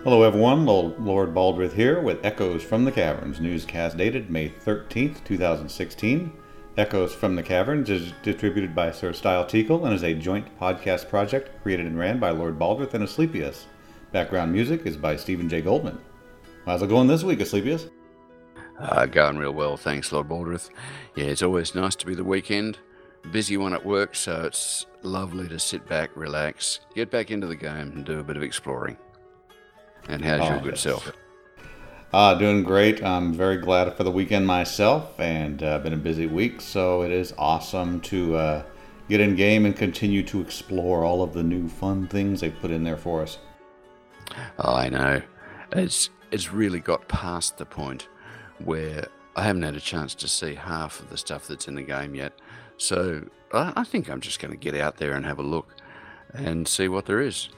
Hello, everyone. Lord Baldrith here with Echoes from the Caverns, newscast dated May 13th, 2016. Echoes from the Caverns is distributed by Sir Style Teakle and is a joint podcast project created and ran by Lord Baldrith and Asclepius. Background music is by Stephen J. Goldman. How's it going this week, Asclepius? Going real well, thanks, Lord Baldrith. Yeah, it's always nice to be the weekend. Busy one at work, so it's lovely to sit back, relax, get back into the game and do a bit of exploring. And how's your good self? Doing great. I'm very glad for the weekend myself, and been a busy week, so it is awesome to get in game and continue to explore all of the new fun things they put in there for us. Oh, I know. It's really got past the point where I haven't had a chance to see half of the stuff that's in the game yet. So I think I'm just going to get out there and have a look and see what there is.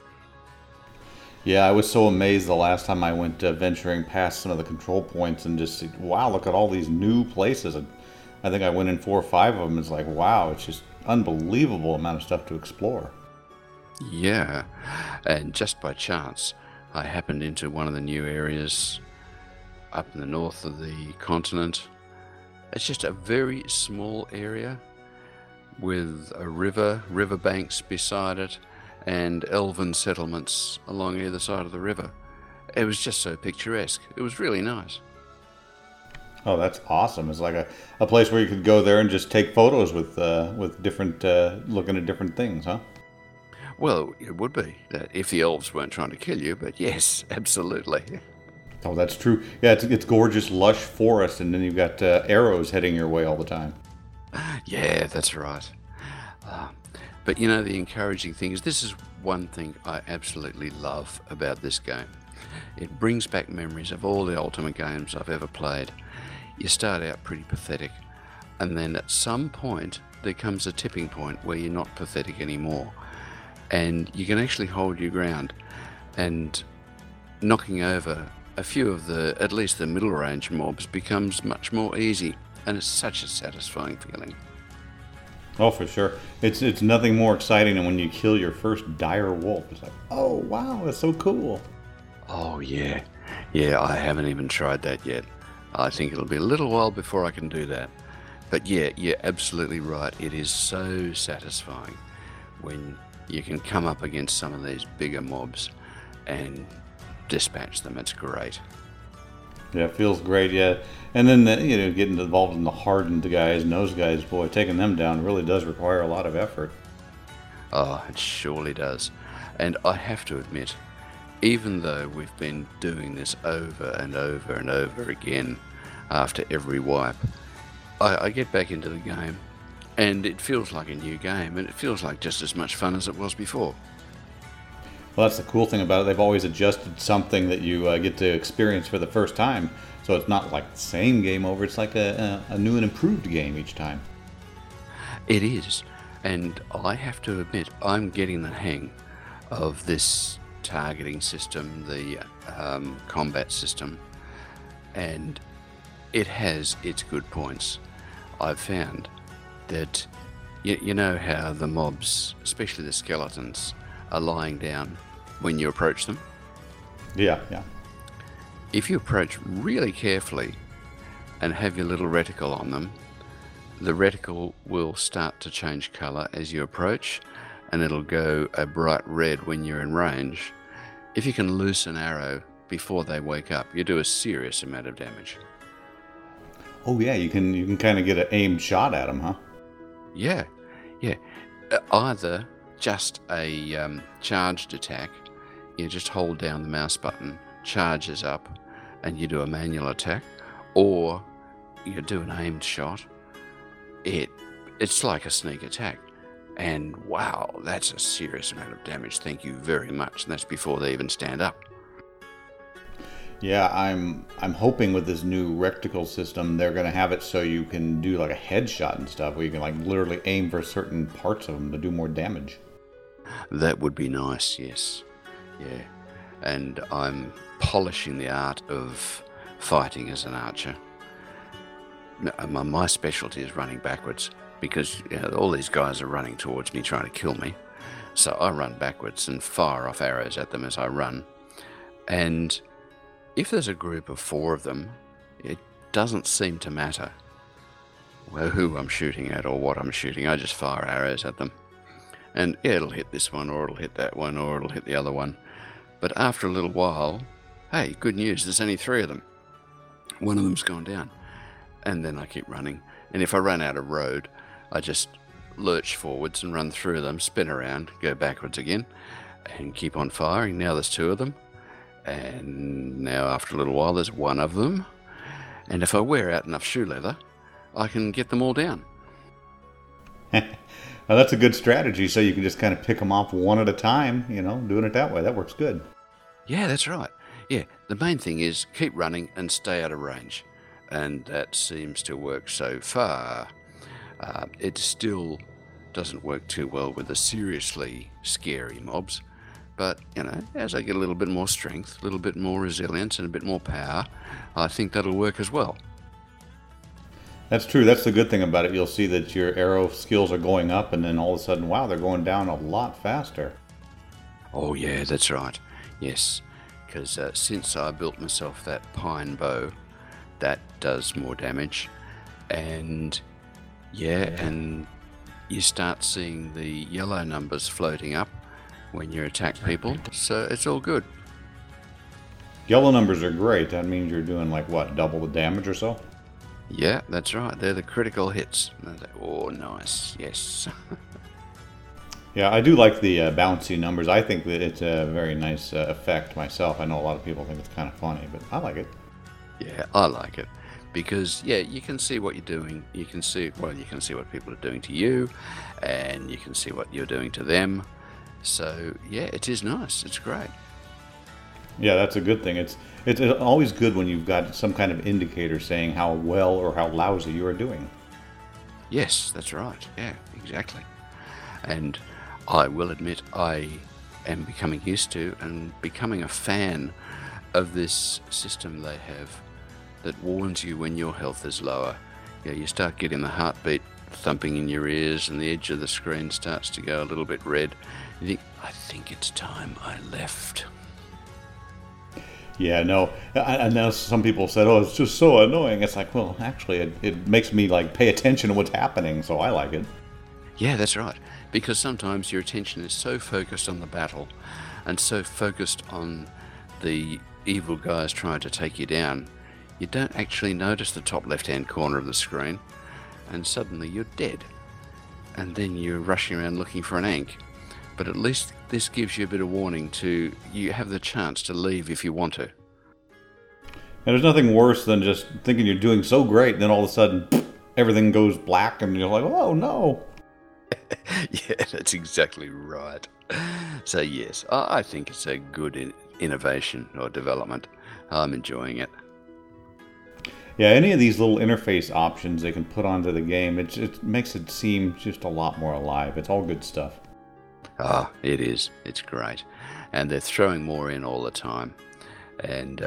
Yeah, I was so amazed the last time I went venturing past some of the control points and just, wow, look at all these new places. And I think I went in 4 or 5 of them. It's like, wow, it's just unbelievable amount of stuff to explore. Yeah, and just by chance, I happened into one of the new areas up in the north of the continent. It's just a very small area with a river banks beside it, and elven settlements along either side of the river. It was just so picturesque. It was really nice. Oh, that's awesome. It's like a place where you could go there and just take photos with different, looking at different things, huh? Well, it would be, if the elves weren't trying to kill you, but yes, absolutely. Oh, that's true. Yeah, it's gorgeous, lush forest, and then you've got arrows heading your way all the time. Yeah, that's right. But you know, the encouraging thing is, this is one thing I absolutely love about this game. It brings back memories of all the Ultima games I've ever played. You start out pretty pathetic, and then at some point there comes a tipping point where you're not pathetic anymore, and you can actually hold your ground, and knocking over a few of at least the middle range mobs becomes much more easy, and it's such a satisfying feeling. Oh, for sure. It's nothing more exciting than when you kill your first dire wolf. It's like, oh, wow, that's so cool. Oh, yeah. Yeah, I haven't even tried that yet. I think it'll be a little while before I can do that. But yeah, you're absolutely right. It is so satisfying when you can come up against some of these bigger mobs and dispatch them. It's great. Yeah, it feels great, yeah. And then, getting involved in the hardened guys and those guys, boy, taking them down really does require a lot of effort. Oh, it surely does. And I have to admit, even though we've been doing this over and over and over again after every wipe, I get back into the game and it feels like a new game, and it feels like just as much fun as it was before. Well, that's the cool thing about it. They've always adjusted something that you get to experience for the first time. So it's not like the same game over. It's like a new and improved game each time. It is. And I have to admit, I'm getting the hang of this targeting system, the combat system. And it has its good points. I've found that, you know how the mobs, especially the skeletons, are lying down when you approach them? Yeah. If you approach really carefully and have your little reticle on them, the reticle will start to change colour as you approach, and it'll go a bright red when you're in range. If you can loose an arrow before they wake up, you do a serious amount of damage. Oh yeah, you can kind of get an aimed shot at them, huh? Yeah. Either just a charged attack, you just hold down the mouse button, charges up, and you do a manual attack, or you do an aimed shot. It's like a sneak attack, and wow, that's a serious amount of damage. Thank you very much, and that's before they even stand up. Yeah, I'm hoping with this new reticle system they're going to have it so you can do like a headshot and stuff, where you can like literally aim for certain parts of them to do more damage. That would be nice, yes. Yeah. And I'm polishing the art of fighting as an archer. My specialty is running backwards, because all these guys are running towards me trying to kill me. So I run backwards and fire off arrows at them as I run. And if there's a group of 4 of them, it doesn't seem to matter who I'm shooting at or what I'm shooting. I just fire arrows at them. And yeah, it'll hit this one, or it'll hit that one, or it'll hit the other one. But after a little while, hey, good news, there's only 3 of them. One of them's gone down. And then I keep running. And if I run out of road, I just lurch forwards and run through them, spin around, go backwards again, and keep on firing. Now there's 2 of them. And now after a little while, there's 1 of them. And if I wear out enough shoe leather, I can get them all down. Well, that's a good strategy, so you can just kind of pick them off one at a time, doing it that way. That works good. Yeah, that's right. Yeah, the main thing is keep running and stay out of range. And that seems to work so far. It still doesn't work too well with the seriously scary mobs. But, as I get a little bit more strength, a little bit more resilience, and a bit more power, I think that'll work as well. That's true. That's the good thing about it. You'll see that your arrow skills are going up, and then all of a sudden, wow, they're going down a lot faster. Oh, yeah, that's right. Yes, because since I built myself that pine bow, that does more damage. And, and you start seeing the yellow numbers floating up when you attack people, so it's all good. Yellow numbers are great. That means you're doing, double the damage or so? Yeah, that's right. They're the critical hits. Oh, nice. Yes. Yeah, I do like the bouncy numbers. I think that it's a very nice effect myself. I know a lot of people think it's kind of funny, but I like it. Yeah, I like it. Because, you can see what you're doing. You can see what people are doing to you, and you can see what you're doing to them. So, it is nice. It's great. Yeah, that's a good thing. It's always good when you've got some kind of indicator saying how well or how lousy you are doing. Yes, that's right. Yeah, exactly. And I will admit I am becoming used to and becoming a fan of this system they have that warns you when your health is lower. You start getting the heartbeat thumping in your ears and the edge of the screen starts to go a little bit red. You think, I think it's time I left. Yeah, no. I know some people said, oh, it's just so annoying. It's like, well, actually, it makes me pay attention to what's happening, so I like it. Yeah, that's right. Because sometimes your attention is so focused on the battle and so focused on the evil guys trying to take you down, you don't actually notice the top left-hand corner of the screen, and suddenly you're dead. And then you're rushing around looking for an Ankh. But at least this gives you a bit of warning you have the chance to leave if you want to. And there's nothing worse than just thinking you're doing so great, and then all of a sudden, everything goes black, and you're like, oh, no. Yeah, that's exactly right. So, yes, I think it's a good innovation or development. I'm enjoying it. Yeah, any of these little interface options they can put onto the game, it makes it seem just a lot more alive. It's all good stuff. It is. It's great. And they're throwing more in all the time. And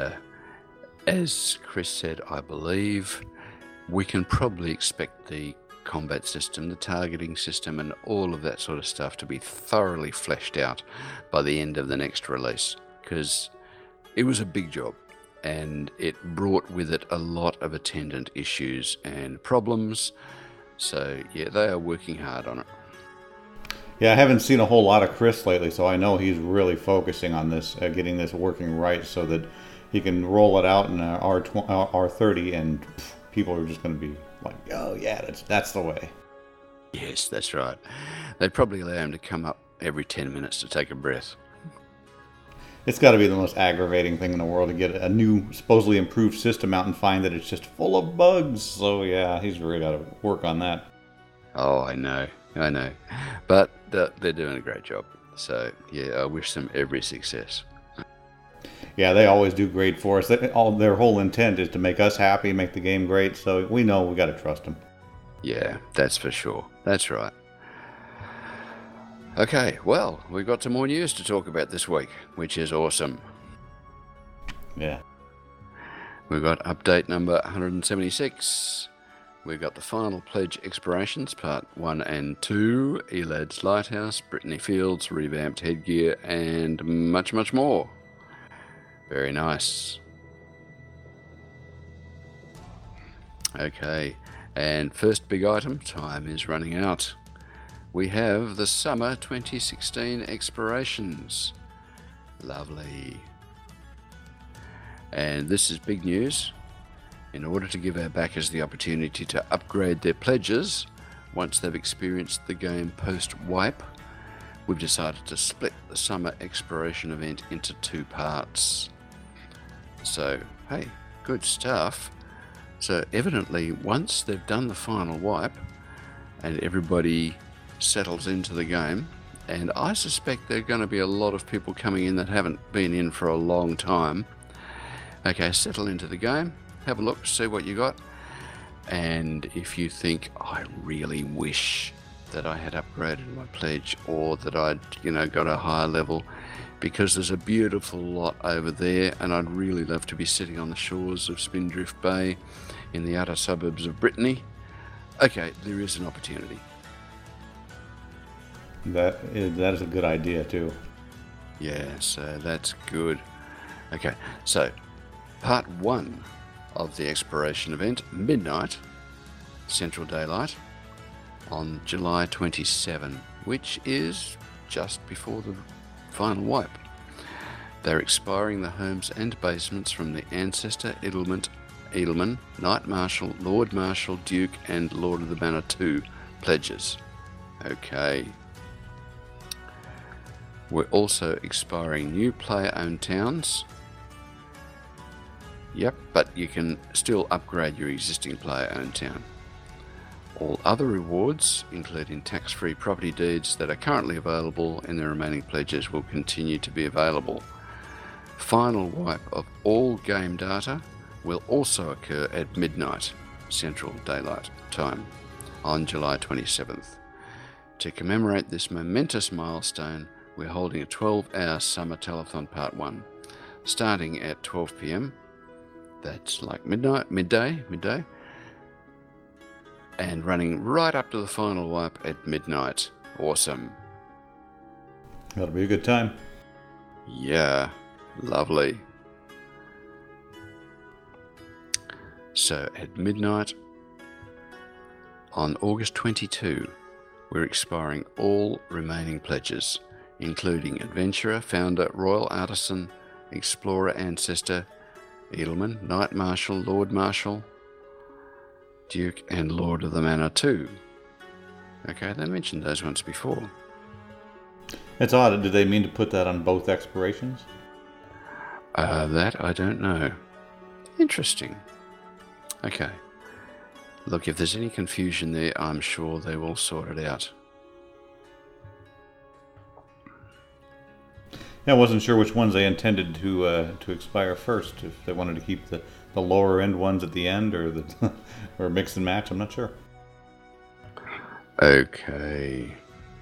as Chris said, I believe we can probably expect the combat system, the targeting system, and all of that sort of stuff to be thoroughly fleshed out by the end of the next release. Because it was a big job. And it brought with it a lot of attendant issues and problems. So, they are working hard on it. Yeah, I haven't seen a whole lot of Chris lately, so I know he's really focusing on this, getting this working right so that he can roll it out in R30 and people are just going to be like, oh yeah, that's the way. Yes, that's right. They'd probably allow him to come up every 10 minutes to take a breath. It's got to be the most aggravating thing in the world to get a new, supposedly improved system out and find that it's just full of bugs. So yeah, he's really got to work on that. Oh, I know. But they're doing a great job. So I wish them every success. Yeah, they always do great for us. Their whole intent is to make us happy, make the game great. So we know we got to trust them. Yeah, that's for sure. That's right. Okay, well, we've got some more news to talk about this week, which is awesome. Yeah. We've got update number 176. We've got the final pledge expirations, part 1 and 2, Elad's Lighthouse, Brittany Fields, revamped headgear, and much, much more. Very nice. Okay, and first big item, time is running out. We have the Summer 2016 expirations. Lovely. And this is big news. In order to give our backers the opportunity to upgrade their pledges once they've experienced the game post-wipe, we've decided to split the Summer Exploration event into 2 parts. So, hey, good stuff. So evidently, once they've done the final wipe and everybody settles into the game, and I suspect there are going to be a lot of people coming in that haven't been in for a long time. Okay, settle into the game, have a look, see what you got, and if you think, I really wish that I had upgraded my pledge, or that I'd, got a higher level, because there's a beautiful lot over there, and I'd really love to be sitting on the shores of Spindrift Bay in the outer suburbs of Brittany. Okay, there is an opportunity. That is a good idea too. Yeah, so that's good. Okay, so part 1 of the exploration event, midnight, Central Daylight, on July 27, which is just before the final wipe. They're expiring the homes and basements from the Ancestor, Edelman, Knight Marshal, Lord Marshal, Duke, and Lord of the Manor 2 pledges. Okay. We're also expiring new player-owned towns. Yep, but you can still upgrade your existing player-owned town. All other rewards, including tax-free property deeds that are currently available in the remaining pledges, will continue to be available. Final wipe of all game data will also occur at midnight, Central Daylight Time, on July 27th. To commemorate this momentous milestone, we're holding a 12-hour Summer Telethon Part 1, starting at 12 p.m. That's like midday, and running right up to the final wipe at midnight. Awesome. That'll be a good time. Yeah, lovely. So at midnight on August 22, we're expiring all remaining pledges, including Adventurer, Founder, Royal Artisan, Explorer, Ancestor, Edelman, Knight Marshal, Lord Marshal, Duke, and Lord of the Manor 2. Okay, they mentioned those ones before. It's odd. Did they mean to put that on both expirations? That I don't know. Interesting. Okay. Look, if there's any confusion there, I'm sure they will sort it out. Yeah, I wasn't sure which ones they intended to expire first. If they wanted to keep the lower end ones at the end, or or mix and match. I'm not sure. Okay.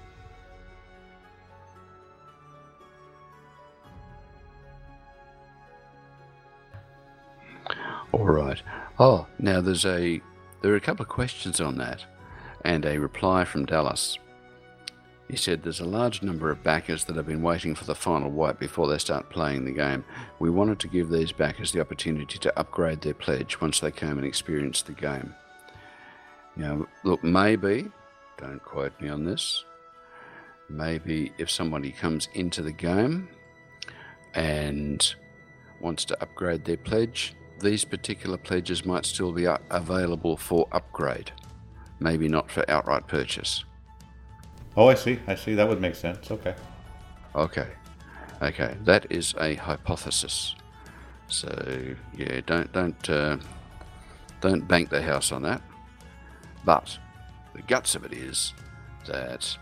All right. Oh, now there are a couple of questions on that, and a reply from Dallas. He said, there's a large number of backers that have been waiting for the final wipe before they start playing the game. We wanted to give these backers the opportunity to upgrade their pledge once they came and experienced the game. Now, look, maybe, don't quote me on this, maybe if somebody comes into the game and wants to upgrade their pledge, these particular pledges might still be available for upgrade, maybe not for outright purchase. Oh, I see. That would make sense. Okay. Okay. That is a hypothesis. So yeah, don't bank the house on that. But the guts of it is that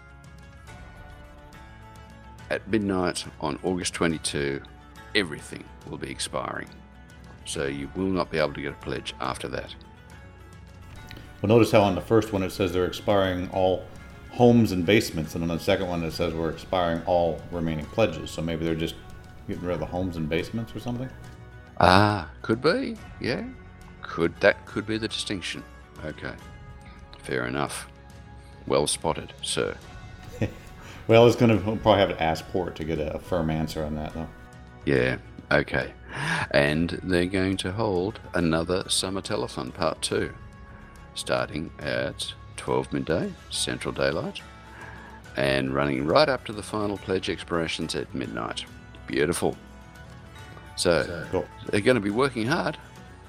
at midnight on August 22, everything will be expiring. So you will not be able to get a pledge after that. Well, notice how on the first one it says they're expiring all homes and basements, and on the second one it says we're expiring all remaining pledges. So maybe they're just getting rid of the homes and basements or something? Could be. Yeah. That could be the distinction. Okay. Fair enough. Well spotted, sir. Well, we'll probably have to ask Port to get a firm answer on that, though. Yeah, okay. And they're going to hold another Summer Telethon Part 2, starting at 12 midday, Central Daylight, and running right up to the final pledge expirations at midnight. Beautiful. So, Cool. they're going to be working hard.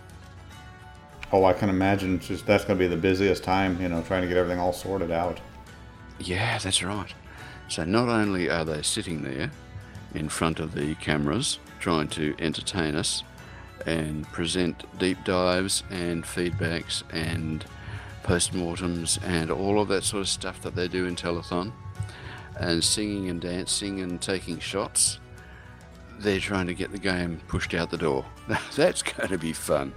Oh, I can imagine that's going to be the busiest time, trying to get everything all sorted out. Yeah, that's right. So not only are they sitting there in front of the cameras trying to entertain us and present deep dives and feedbacks and postmortems and all of that sort of stuff that they do in telethon, and singing and dancing and taking shots, they're trying to get the game pushed out the door. That's going to be fun.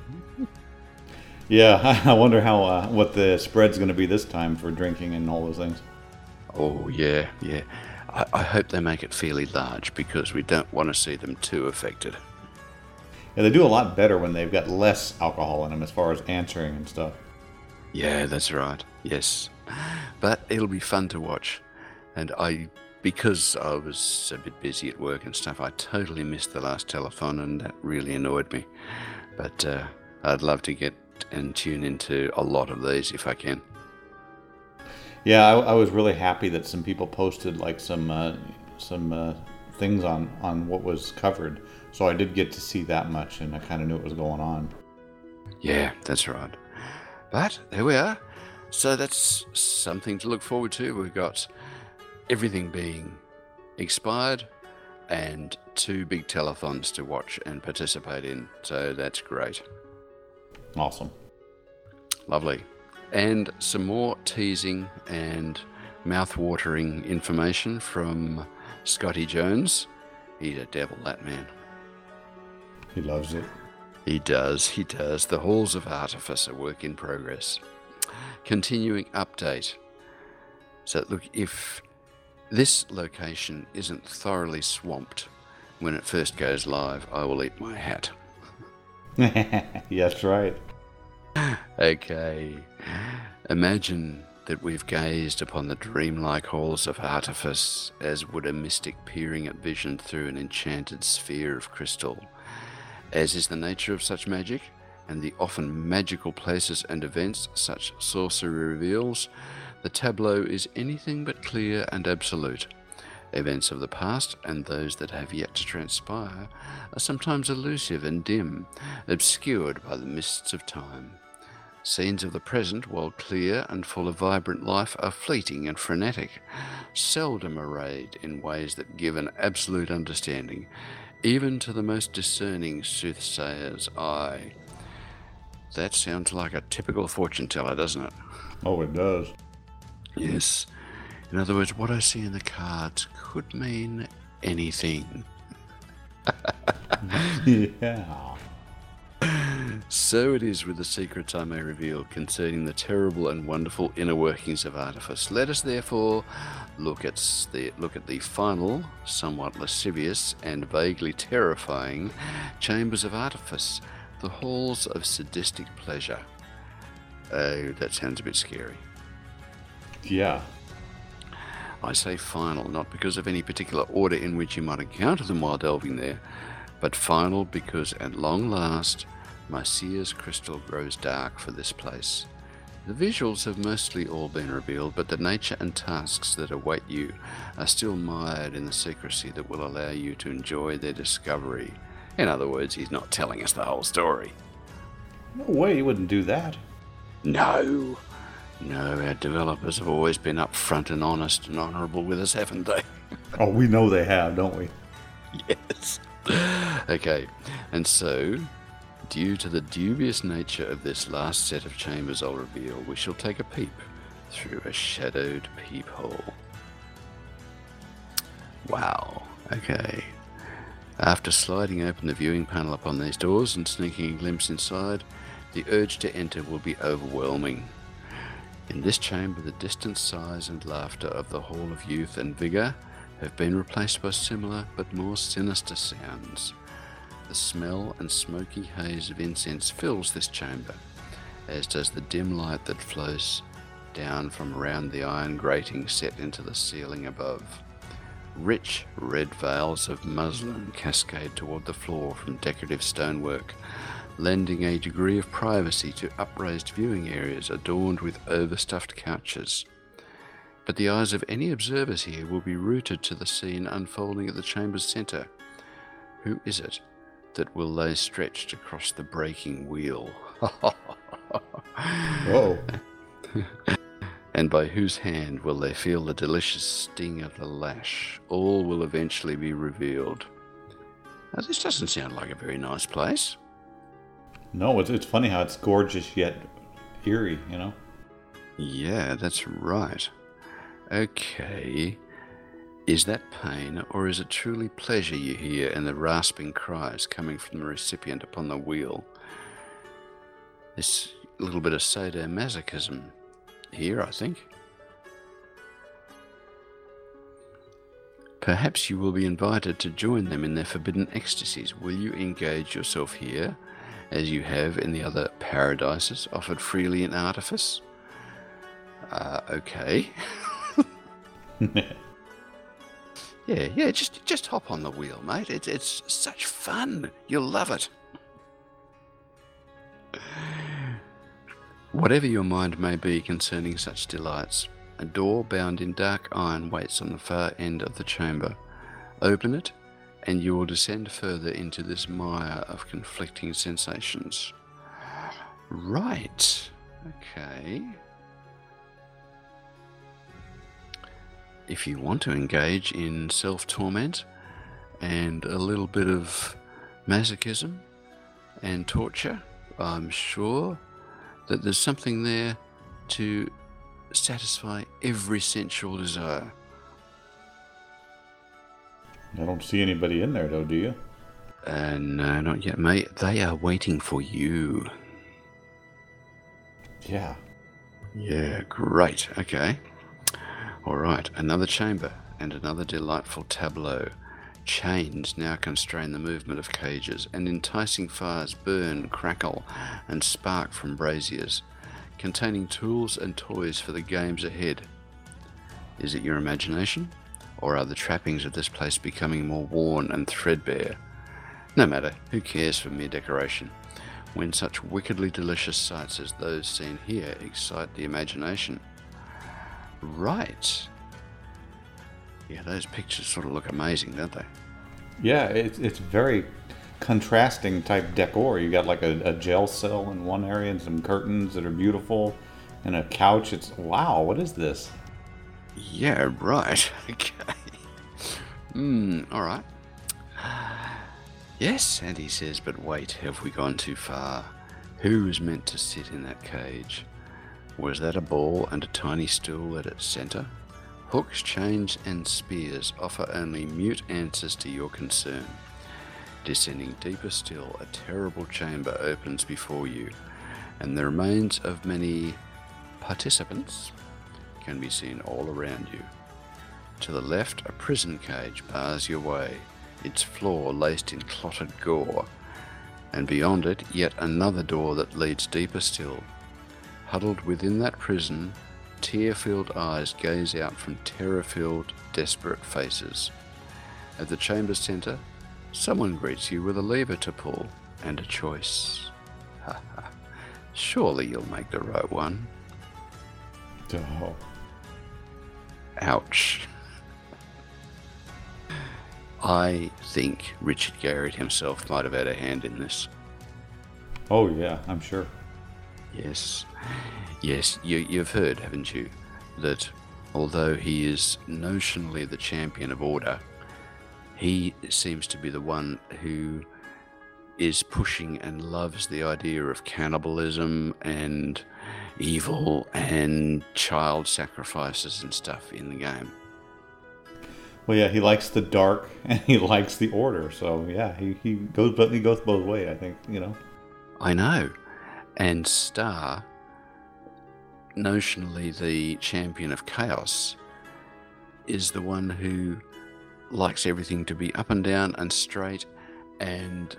Yeah, I wonder what the spread's going to be this time for drinking and all those things. Oh, yeah. I hope they make it fairly large, because we don't want to see them too affected. Yeah, they do a lot better when they've got less alcohol in them as far as answering and stuff. Yeah, that's right. Yes. But it'll be fun to watch. And because I was a bit busy at work and stuff, I totally missed the last telethon, and that really annoyed me. But I'd love to get and tune into a lot of these if I can. Yeah, I was really happy that some people posted like some things on what was covered, so I did get to see that much, and I kind of knew what was going on. Yeah, that's right. But there we are. So that's something to look forward to. We've got everything being expired and 2 big telethons to watch and participate in. So that's great. Awesome. Lovely. And some more teasing and mouth-watering information from Scotty Jones. He's a devil, that man. He loves it. He does. The Halls of Artifice, a work in progress. Continuing update. So look, if this location isn't thoroughly swamped when it first goes live, I will eat my hat. That's right. Okay. Imagine that we've gazed upon the dreamlike halls of artifice, as would a mystic peering at vision through an enchanted sphere of crystal. As is the nature of such magic, and the often magical places and events such sorcery reveals, the tableau is anything but clear and absolute. Events of the past and those that have yet to transpire are sometimes elusive and dim, obscured by the mists of time. Scenes of the present, while clear and full of vibrant life, are fleeting and frenetic, seldom arrayed in ways that give an absolute understanding, even to the most discerning soothsayer's eye. That sounds like a typical fortune teller, doesn't it? Oh, it does. Yes. In other words, what I see in the cards could mean anything. Yeah. So it is with the secrets I may reveal concerning the terrible and wonderful inner workings of Artifice. Let us therefore look at the final, somewhat lascivious and vaguely terrifying chambers of Artifice, the halls of sadistic pleasure. Oh, that sounds a bit scary. Yeah. I say final, not because of any particular order in which you might encounter them while delving there, but final because at long last my seer's crystal grows dark for this place. The visuals have mostly all been revealed, but the nature and tasks that await you are still mired in the secrecy that will allow you to enjoy their discovery. In other words, he's not telling us the whole story. No way he wouldn't do that. No, our developers have always been upfront and honest and honourable with us, haven't they? Oh, we know they have, don't we? Yes. Okay, and so, due to the dubious nature of this last set of chambers I'll reveal, we shall take a peep through a shadowed peephole. Wow, okay. After sliding open the viewing panel upon these doors and sneaking a glimpse inside, the urge to enter will be overwhelming. In this chamber, the distant sighs and laughter of the Hall of Youth and Vigour have been replaced by similar but more sinister sounds. The smell and smoky haze of incense fills this chamber, as does the dim light that flows down from around the iron grating set into the ceiling above. Rich red veils of muslin cascade toward the floor from decorative stonework, lending a degree of privacy to upraised viewing areas adorned with overstuffed couches. But the eyes of any observers here will be rooted to the scene unfolding at the chamber's centre. Who is it that will lay stretched across the breaking wheel? Whoa. And by whose hand will they feel the delicious sting of the lash? All will eventually be revealed. Now, this doesn't sound like a very nice place. No, it's funny how it's gorgeous yet eerie, you know? Yeah, that's right. Okay. Is that pain, or is it truly pleasure you hear in the rasping cries coming from the recipient upon the wheel? This little bit of sadomasochism here, I think. Perhaps you will be invited to join them in their forbidden ecstasies. Will you engage yourself here, as you have in the other paradises offered freely in artifice? Okay. Yeah, just hop on the wheel, mate. It's such fun. You'll love it. Whatever your mind may be concerning such delights, a door bound in dark iron waits on the far end of the chamber. Open it, and you will descend further into this mire of conflicting sensations. Right. Okay. If you want to engage in self-torment and a little bit of masochism and torture, I'm sure that there's something there to satisfy every sensual desire. I don't see anybody in there, though, do you? No, not yet, mate. They are waiting for you. Yeah. Yeah, great. Okay. All right, another chamber and another delightful tableau. Chains now constrain the movement of cages, and enticing fires burn, crackle, and spark from braziers, containing tools and toys for the games ahead. Is it your imagination, or are the trappings of this place becoming more worn and threadbare? No matter, who cares for mere decoration, when such wickedly delicious sights as those seen here excite the imagination? Right. Yeah, those pictures sort of look amazing, don't they? Yeah, it's very contrasting type decor. You got like a jail cell in one area and some curtains that are beautiful and a couch. It's wow, what is this? Yeah, right. Okay. All right. Yes, and he says, but wait, have we gone too far? Who is meant to sit in that cage? Was that a ball and a tiny stool at its centre? Hooks, chains, and spears offer only mute answers to your concern. Descending deeper still, a terrible chamber opens before you, and the remains of many participants can be seen all around you. To the left, a prison cage bars your way, its floor laced in clotted gore, and beyond it, yet another door that leads deeper still. Huddled within that prison, tear-filled eyes gaze out from terror-filled, desperate faces. At the chamber's centre, someone greets you with a lever to pull and a choice. Ha ha. Surely you'll make the right one. Oh. Ouch. I think Richard Garriott himself might have had a hand in this. Oh yeah, I'm sure. Yes, you've heard, haven't you, that although he is notionally the champion of order, he seems to be the one who is pushing and loves the idea of cannibalism and evil and child sacrifices and stuff in the game. Well, yeah, he likes the dark and he likes the order. So yeah, he goes both ways. I think, you know. I know. And Star, notionally the champion of chaos, is the one who likes everything to be up and down and straight and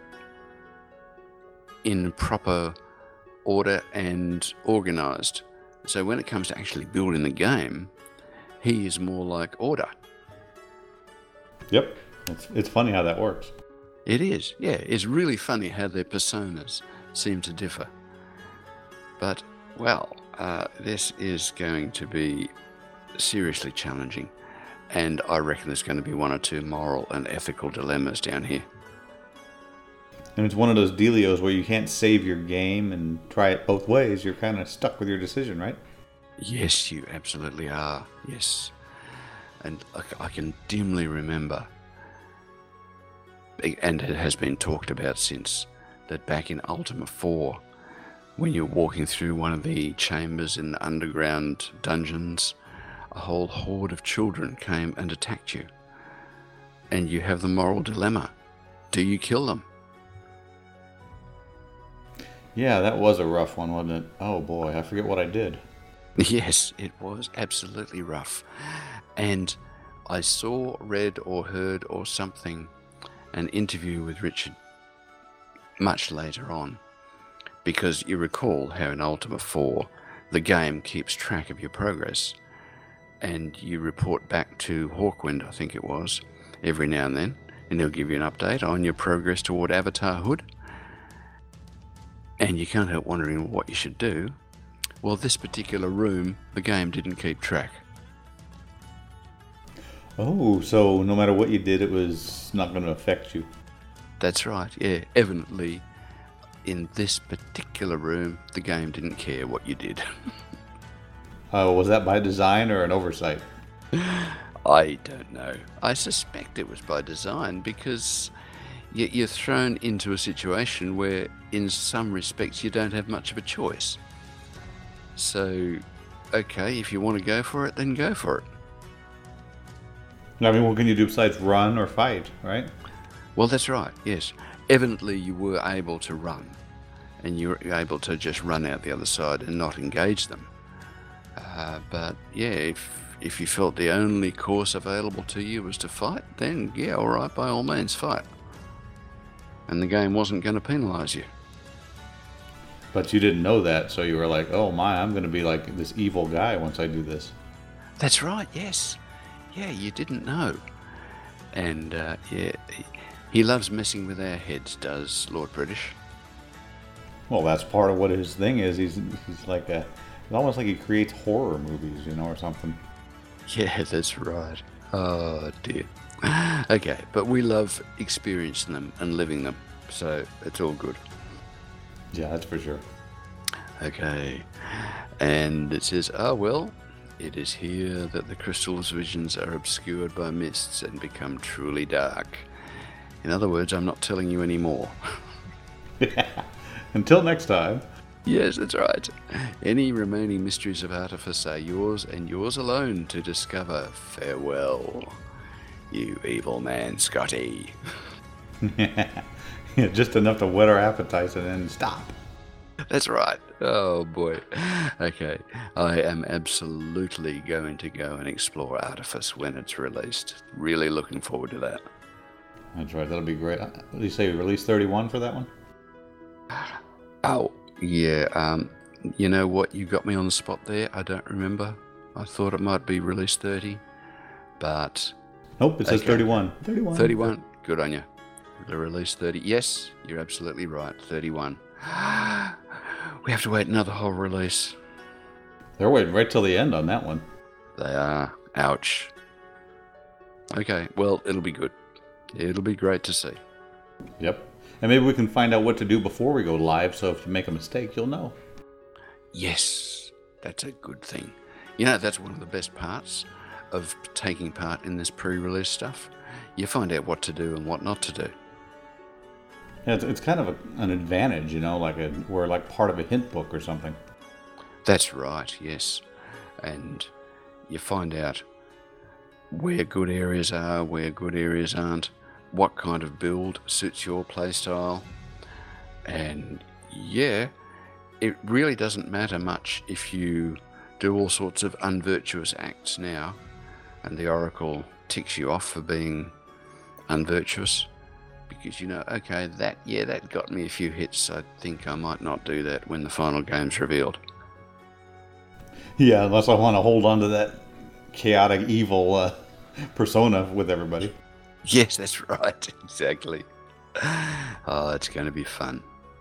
in proper order and organised. So when it comes to actually building the game, he is more like order. Yep. It's funny how that works. It is, yeah. It's really funny how their personas seem to differ. But, well, this is going to be seriously challenging. And I reckon there's going to be one or two moral and ethical dilemmas down here. And it's one of those dealios where you can't save your game and try it both ways. You're kind of stuck with your decision, right? Yes, you absolutely are. Yes. And I can dimly remember, and it has been talked about since, that back in Ultima 4, when you're walking through one of the chambers in the underground dungeons, a whole horde of children came and attacked you. And you have the moral dilemma. Do you kill them? Yeah, that was a rough one, wasn't it? Oh boy, I forget what I did. Yes, it was absolutely rough. And I saw, read or heard or something, an interview with Richard much later on. Because you recall how in Ultima 4, the game keeps track of your progress. And you report back to Hawkwind, I think it was, every now and then. And he'll give you an update on your progress toward Avatar Hood. And you can't help wondering what you should do. Well, this particular room, the game didn't keep track. Oh, so no matter what you did, it was not going to affect you. That's right, yeah. Evidently, in this particular room, the game didn't care what you did. Was that by design or an oversight? I don't know. I suspect it was by design because you're thrown into a situation where, in some respects, you don't have much of a choice. So, okay, if you want to go for it, then go for it. I mean, what can you do besides run or fight, right? Well, that's right, yes. Evidently, you were able to run, and you were able to just run out the other side and not engage them. But, yeah, if you felt the only course available to you was to fight, then, yeah, all right, by all means, fight. And the game wasn't going to penalise you. But you didn't know that, so you were like, oh my, I'm going to be like this evil guy once I do this. That's right, yes. Yeah, you didn't know. And, yeah, he loves messing with our heads, does Lord British. Well, that's part of what his thing is. He's like it's almost like he creates horror movies, or something. Yeah, that's right. Oh, dear. Okay, but we love experiencing them and living them, so it's all good. Yeah, that's for sure. Okay, and it says, well, it is here that the crystal's visions are obscured by mists and become truly dark. In other words, I'm not telling you any more. Until next time. Yes, that's right. Any remaining mysteries of Artifice are yours and yours alone to discover. Farewell, you evil man, Scotty. Yeah, just enough to whet our appetites and then stop. That's right. Oh boy. Okay, I am absolutely going to go and explore Artifice when it's released. Really looking forward to that. That's right, that'll be great. Did you say release 31 for that one? Oh, yeah. You know what? You got me on the spot there. I don't remember. I thought it might be release 30, but... Nope, it says 31. 31. 31. Good on you. The release 30. Yes, you're absolutely right. 31. We have to wait another whole release. They're waiting right till the end on that one. They are. Ouch. Okay, well, it'll be good. It'll be great to see. Yep. And maybe we can find out what to do before we go live, so if you make a mistake, you'll know. Yes, that's a good thing. You know, that's one of the best parts of taking part in this pre-release stuff. You find out what to do and what not to do. Yeah, it's kind of an advantage, like we're like part of a hint book or something. That's right, yes. And you find out where good areas are, where good areas aren't, what kind of build suits your playstyle. And yeah, it really doesn't matter much if you do all sorts of unvirtuous acts now, and the Oracle ticks you off for being unvirtuous, because okay, that got me a few hits. I think I might not do that when the final game's revealed. Yeah, unless I want to hold on to that chaotic evil persona with everybody. Yes, that's right. Exactly. Oh, it's going to be fun.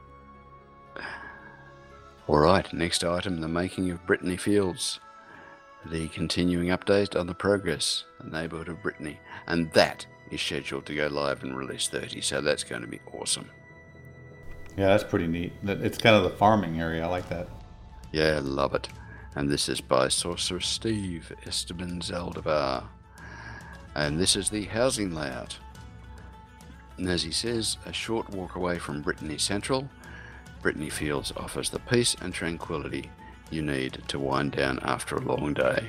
All right, next item, the making of Brittany Fields. The continuing update on the progress, the neighbourhood of Brittany. And that is scheduled to go live in release 30, so that's going to be awesome. Yeah, that's pretty neat. It's kind of the farming area. I like that. Yeah, love it. And this is by Sorcerer Steve Esteban Zaldivar. And this is the housing layout. And as he says, a short walk away from Brittany Central, Brittany Fields offers the peace and tranquility you need to wind down after a long day.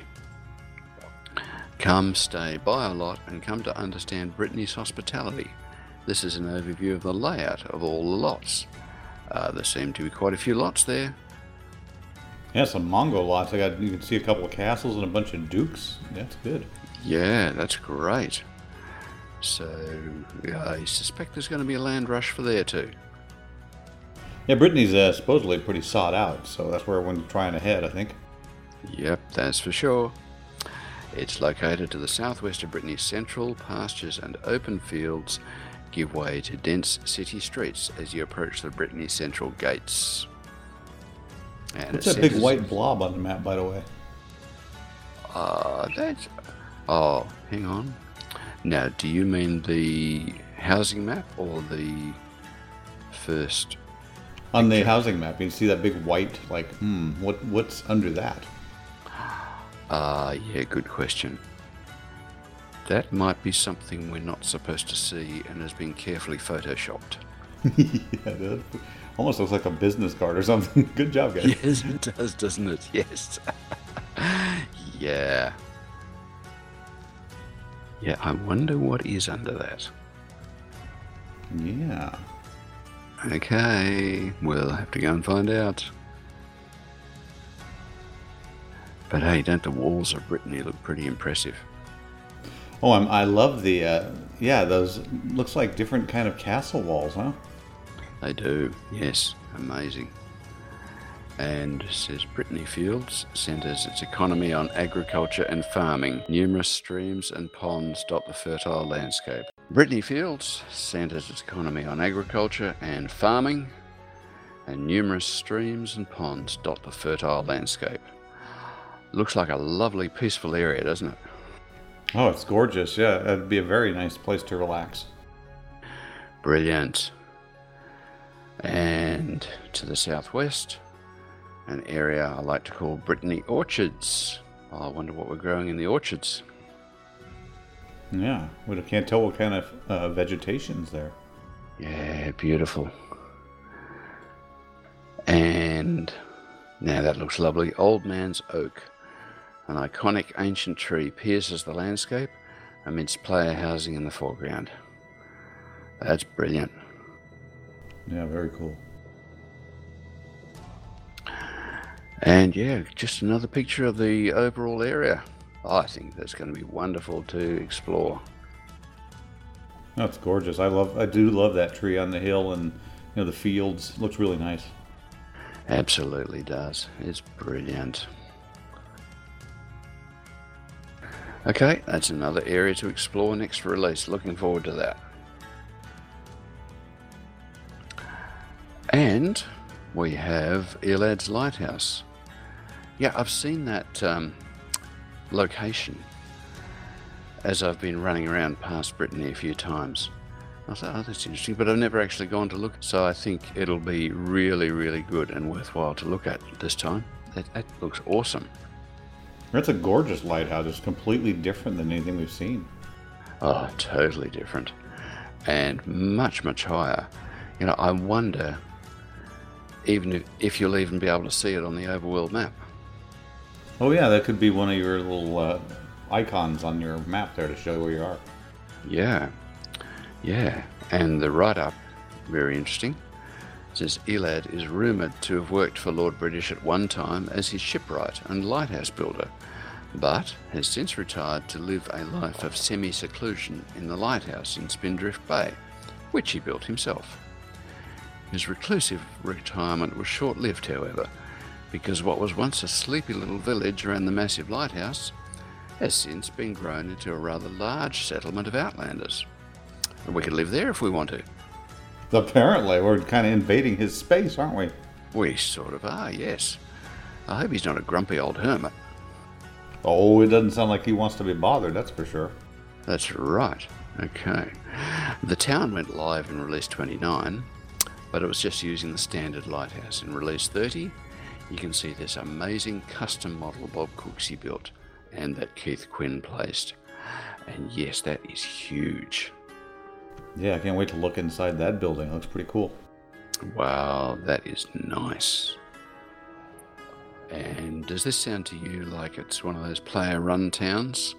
Come, stay, buy a lot, and come to understand Brittany's hospitality. This is an overview of the layout of all the lots. There seem to be quite a few lots there. Yeah, some Mongo lots. You can see a couple of castles and a bunch of dukes. That's good. Yeah, that's great. So, I suspect there's going to be a land rush for there too. Yeah, Brittany's supposedly pretty sought out, so that's where everyone's trying ahead, I think. Yep, that's for sure. It's located to the southwest of Brittany's Central. Pastures and open fields give way to dense city streets as you approach the Brittany Central gates. And What's that big white blob on the map, by the way? Oh, hang on. Now, do you mean the housing map or the first? On the housing map, you can see that big white, what's under that? Yeah, good question. That might be something we're not supposed to see and has been carefully photoshopped. Yeah, that almost looks like a business card or something. Good job, guys. Yes, it does, doesn't it? Yes. Yeah. Yeah, I wonder what is under that. Yeah. Okay, we'll have to go and find out. But hey, don't the walls of Brittany look pretty impressive? Oh, I love the, those looks like different kind of castle walls, huh? They do, yes, amazing. And it says Brittany Fields centres its economy on agriculture and farming. Numerous streams and ponds dot the fertile landscape. Brittany Fields centres its economy on agriculture and farming, and numerous streams and ponds dot the fertile landscape. Looks like a lovely, peaceful area, doesn't it? Oh, it's gorgeous. Yeah, that'd be a very nice place to relax. Brilliant. And to the southwest, an area I like to call Brittany Orchards. I wonder what we're growing in the orchards. Yeah, we can't tell what kind of vegetation's there. Yeah, beautiful. And now that looks lovely. Old Man's Oak, an iconic ancient tree, pierces the landscape amidst player housing in the foreground. That's brilliant. Yeah, very cool. And yeah, just another picture of the overall area. I think that's going to be wonderful to explore. That's gorgeous. I do love that tree on the hill, and the fields. Looks really nice. Absolutely does. It's brilliant. Okay, that's another area to explore next release. Looking forward to that. And we have Elad's Lighthouse. Yeah, I've seen that location as I've been running around past Brittany a few times. I thought, oh, that's interesting, but I've never actually gone to look. So I think it'll be really, really good and worthwhile to look at this time. That looks awesome. It's a gorgeous lighthouse. It's completely different than anything we've seen. Oh, totally different. And much, much higher. I wonder even if you'll even be able to see it on the overworld map. Oh yeah, that could be one of your little icons on your map there to show where you are. Yeah. And the write-up, very interesting, says Elad is rumoured to have worked for Lord British at one time as his shipwright and lighthouse builder, but has since retired to live a life of semi-seclusion in the lighthouse in Spindrift Bay, which he built himself. His reclusive retirement was short-lived, however, because what was once a sleepy little village around the massive lighthouse has since been grown into a rather large settlement of outlanders. We could live there if we want to. Apparently, we're kind of invading his space, aren't we? We sort of are, yes. I hope he's not a grumpy old hermit. Oh, it doesn't sound like he wants to be bothered, that's for sure. That's right. Okay. The town went live in release 29, but it was just using the standard lighthouse. In release 30, you can see this amazing custom model Bob Cooksey built and that Keith Quinn placed. And yes, that is huge. Yeah, I can't wait to look inside that building. It looks pretty cool. Wow, that is nice. And does this sound to you like it's one of those player-run towns?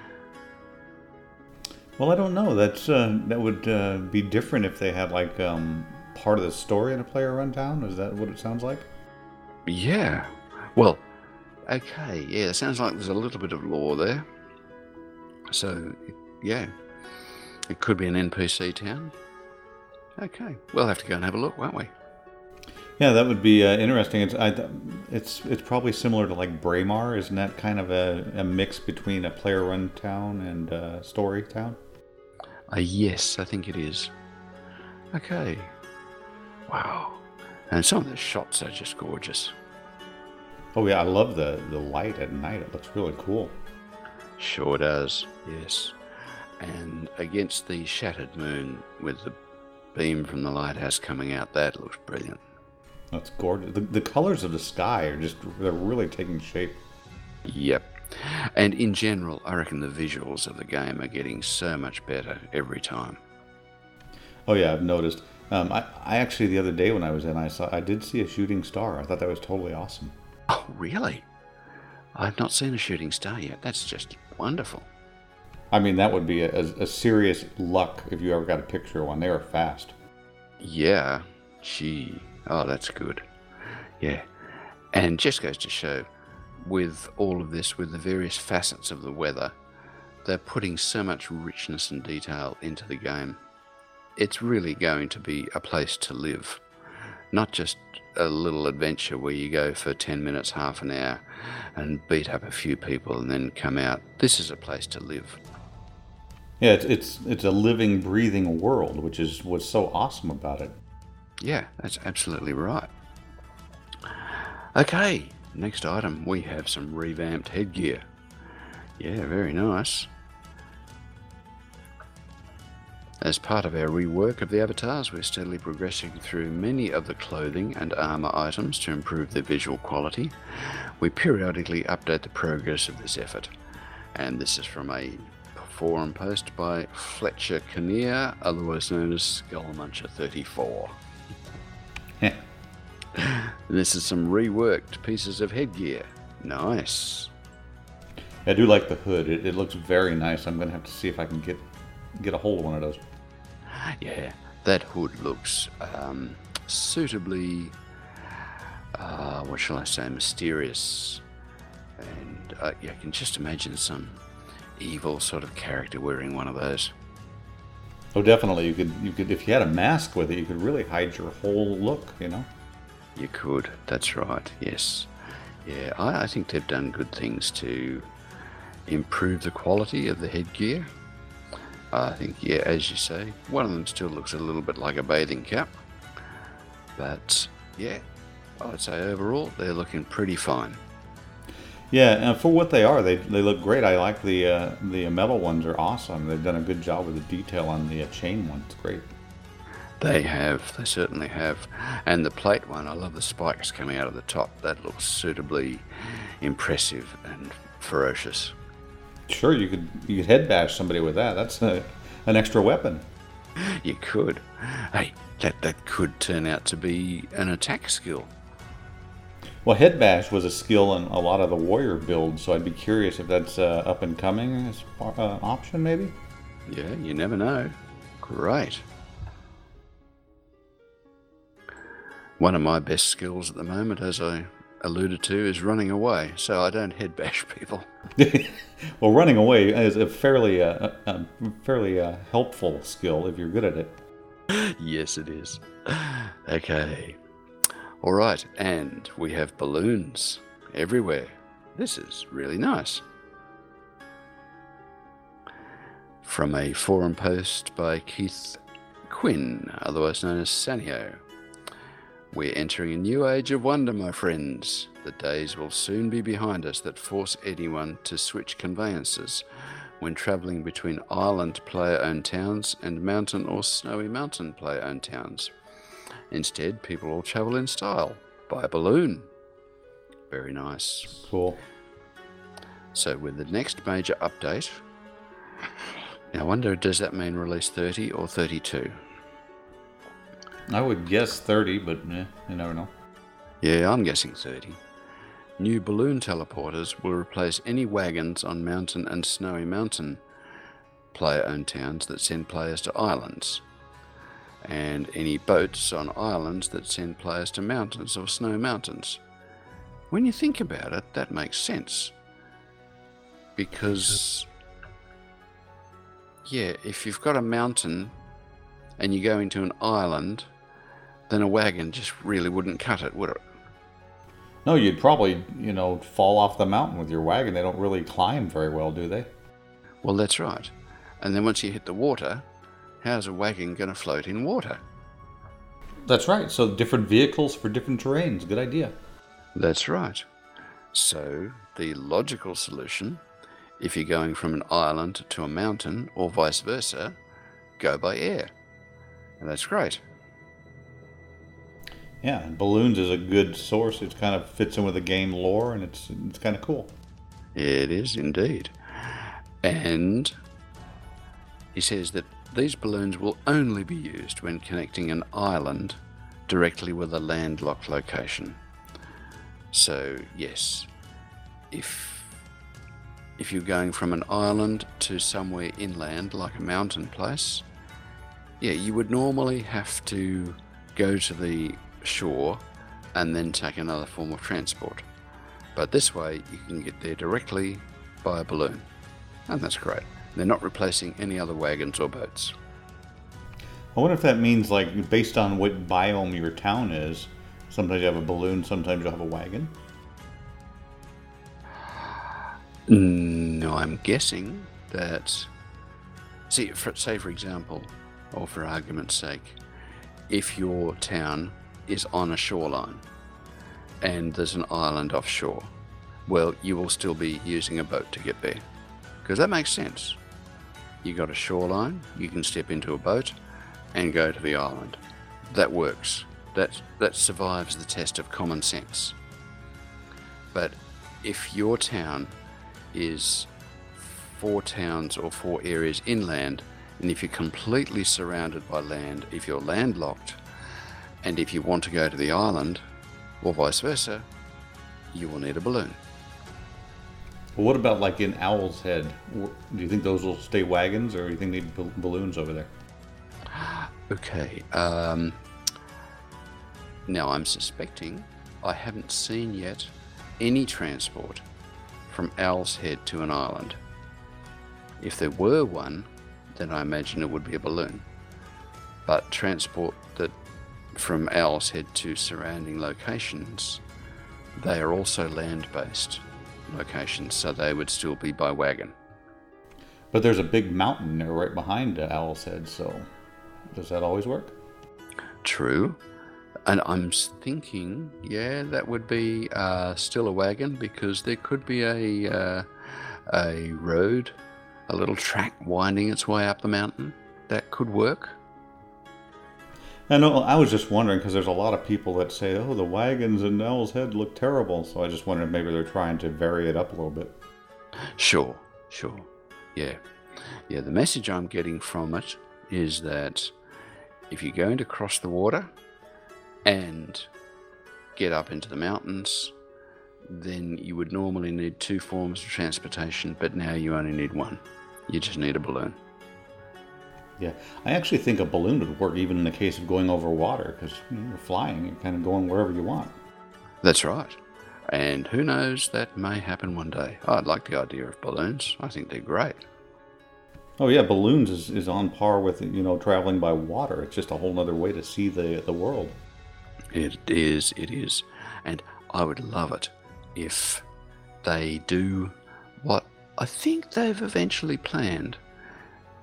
Well, I don't know. That would be different if they had like part of the story in a player-run town. Is that what it sounds like? Yeah. Well, okay. Yeah, it sounds like there's a little bit of lore there. So, yeah. It could be an NPC town. Okay. We'll have to go and have a look, won't we? Yeah, that would be interesting. It's probably similar to like Braemar. Isn't that kind of a mix between a player-run town and a story town? Yes, I think it is. Okay. Wow. And some of the shots are just gorgeous. Oh yeah, I love the light at night. It looks really cool. Sure does, yes. And against the shattered moon with the beam from the lighthouse coming out, that looks brilliant. That's gorgeous. The colors of the sky are they're really taking shape. Yep. And in general, I reckon the visuals of the game are getting so much better every time. Oh yeah, I've noticed. I actually the other day when I was in, I did see a shooting star. I thought that was totally awesome. Oh, really? I've not seen a shooting star yet. That's just wonderful. I mean, that would be a serious luck if you ever got a picture of one. They were fast. Yeah. Gee. Oh, that's good. Yeah. And just goes to show, with all of this, with the various facets of the weather, they're putting so much richness and detail into the game. It's really going to be a place to live. Not just a little adventure where you go for 10 minutes, half an hour, and beat up a few people and then come out. This is a place to live. Yeah, it's a living, breathing world, which is what's so awesome about it. Yeah, that's absolutely right. Okay, next item, we have some revamped headgear. Yeah, very nice. As part of our rework of the avatars, we're steadily progressing through many of the clothing and armor items to improve their visual quality. We periodically update the progress of this effort, and this is from a forum post by Fletcher Kinnear, otherwise known as Skullmuncher34. This is some reworked pieces of headgear. Nice. I do like the hood. It looks very nice. I'm going to have to see if I can get a hold of one of those. Yeah, that hood looks suitably, what shall I say, mysterious. And I can just imagine some evil sort of character wearing one of those. Oh, definitely. You could if you had a mask with it, you could really hide your whole look, you know? You could, that's right, yes. Yeah, I think they've done good things to improve the quality of the headgear. I think, yeah, as you say, one of them still looks a little bit like a bathing cap. But, yeah, I'd say overall they're looking pretty fine. Yeah, and for what they are, they look great. I like the metal ones are awesome. They've done a good job with the detail on the chain one. It's great. They have, they certainly have. And the plate one, I love the spikes coming out of the top. That looks suitably impressive and ferocious. Sure, you could head bash somebody with that. That's an extra weapon. You could. Hey, that could turn out to be an attack skill. Well, head bash was a skill in a lot of the warrior builds, so I'd be curious if that's up and coming as an option, maybe? Yeah, you never know. Great. One of my best skills at the moment, as I alluded to, is running away, so I don't head bash people. Well, running away is a fairly helpful skill if you're good at it. Yes, it is. Okay. All right, and we have balloons everywhere. This is really nice. from a forum post by Keith Quinn, otherwise known as Sanio. We're entering a new age of wonder, my friends. The days will soon be behind us that force anyone to switch conveyances when travelling between island player-owned towns and mountain or snowy mountain player-owned towns. Instead, people will travel in style, by a balloon. Very nice. Cool. So with the next major update, now I wonder, does that mean release 30 or 32? I would guess 30, but you never know. Yeah, I'm guessing 30. New balloon teleporters will replace any wagons on mountain and snowy mountain player-owned towns that send players to islands, and any boats on islands that send players to mountains or snow mountains. When you think about it, that makes sense. Because, yeah, if you've got a mountain and you go into an island, then a wagon just really wouldn't cut it, would it? No, you'd probably, fall off the mountain with your wagon. They don't really climb very well, do they? Well, that's right. And then once you hit the water, how's a wagon going to float in water? That's right. So different vehicles for different terrains. Good idea. That's right. So the logical solution, if you're going from an island to a mountain or vice versa, go by air. And that's great. Yeah, and balloons is a good source. It kind of fits in with the game lore, and it's kind of cool. It is indeed. And he says that these balloons will only be used when connecting an island directly with a landlocked location. So, yes, if you're going from an island to somewhere inland, like a mountain place, yeah, you would normally have to go to the shore and then take another form of transport. But this way, you can get there directly by a balloon. And that's great. They're not replacing any other wagons or boats. I wonder if that means, like, based on what biome your town is, sometimes you have a balloon, sometimes you'll have a wagon? No, I'm guessing that... See, say for example, or for argument's sake, if your town is on a shoreline and there's an island offshore, well, you will still be using a boat to get there. Because that makes sense. You got a shoreline, you can step into a boat and go to the island. That works. That survives the test of common sense. But if your town is 4 towns or 4 areas inland, and if you're completely surrounded by land, if you're landlocked, and if you want to go to the island, or vice versa, you will need a balloon. Well, what about like in Owl's Head? Do you think those will stay wagons, or do you think they need balloons over there? Okay. Now I'm suspecting I haven't seen yet any transport from Owl's Head to an island. If there were one, then I imagine it would be a balloon. But transport that from Owl's Head to surrounding locations, they are also land-based locations, so they would still be by wagon. But there's a big mountain there right behind Owl's Head, so does that always work? True. And I'm thinking, yeah, that would be still a wagon, because there could be a road, a little track winding its way up the mountain. That could work. I was just wondering, because there's a lot of people that say, oh, the wagons in Owl's Head look terrible. So I just wondered if maybe they're trying to vary it up a little bit. Sure. Yeah, the message I'm getting from it is that if you're going to cross the water and get up into the mountains, then you would normally need 2 forms of transportation, but now you only need 1. You just need a balloon. Yeah, I actually think a balloon would work even in the case of going over water, because you're flying, you're kind of going wherever you want. That's right. And who knows, that may happen one day. I'd like the idea of balloons. I think they're great. Oh yeah, balloons is on par with, traveling by water. It's just a whole other way to see the world. It is. And I would love it if they do what I think they've eventually planned,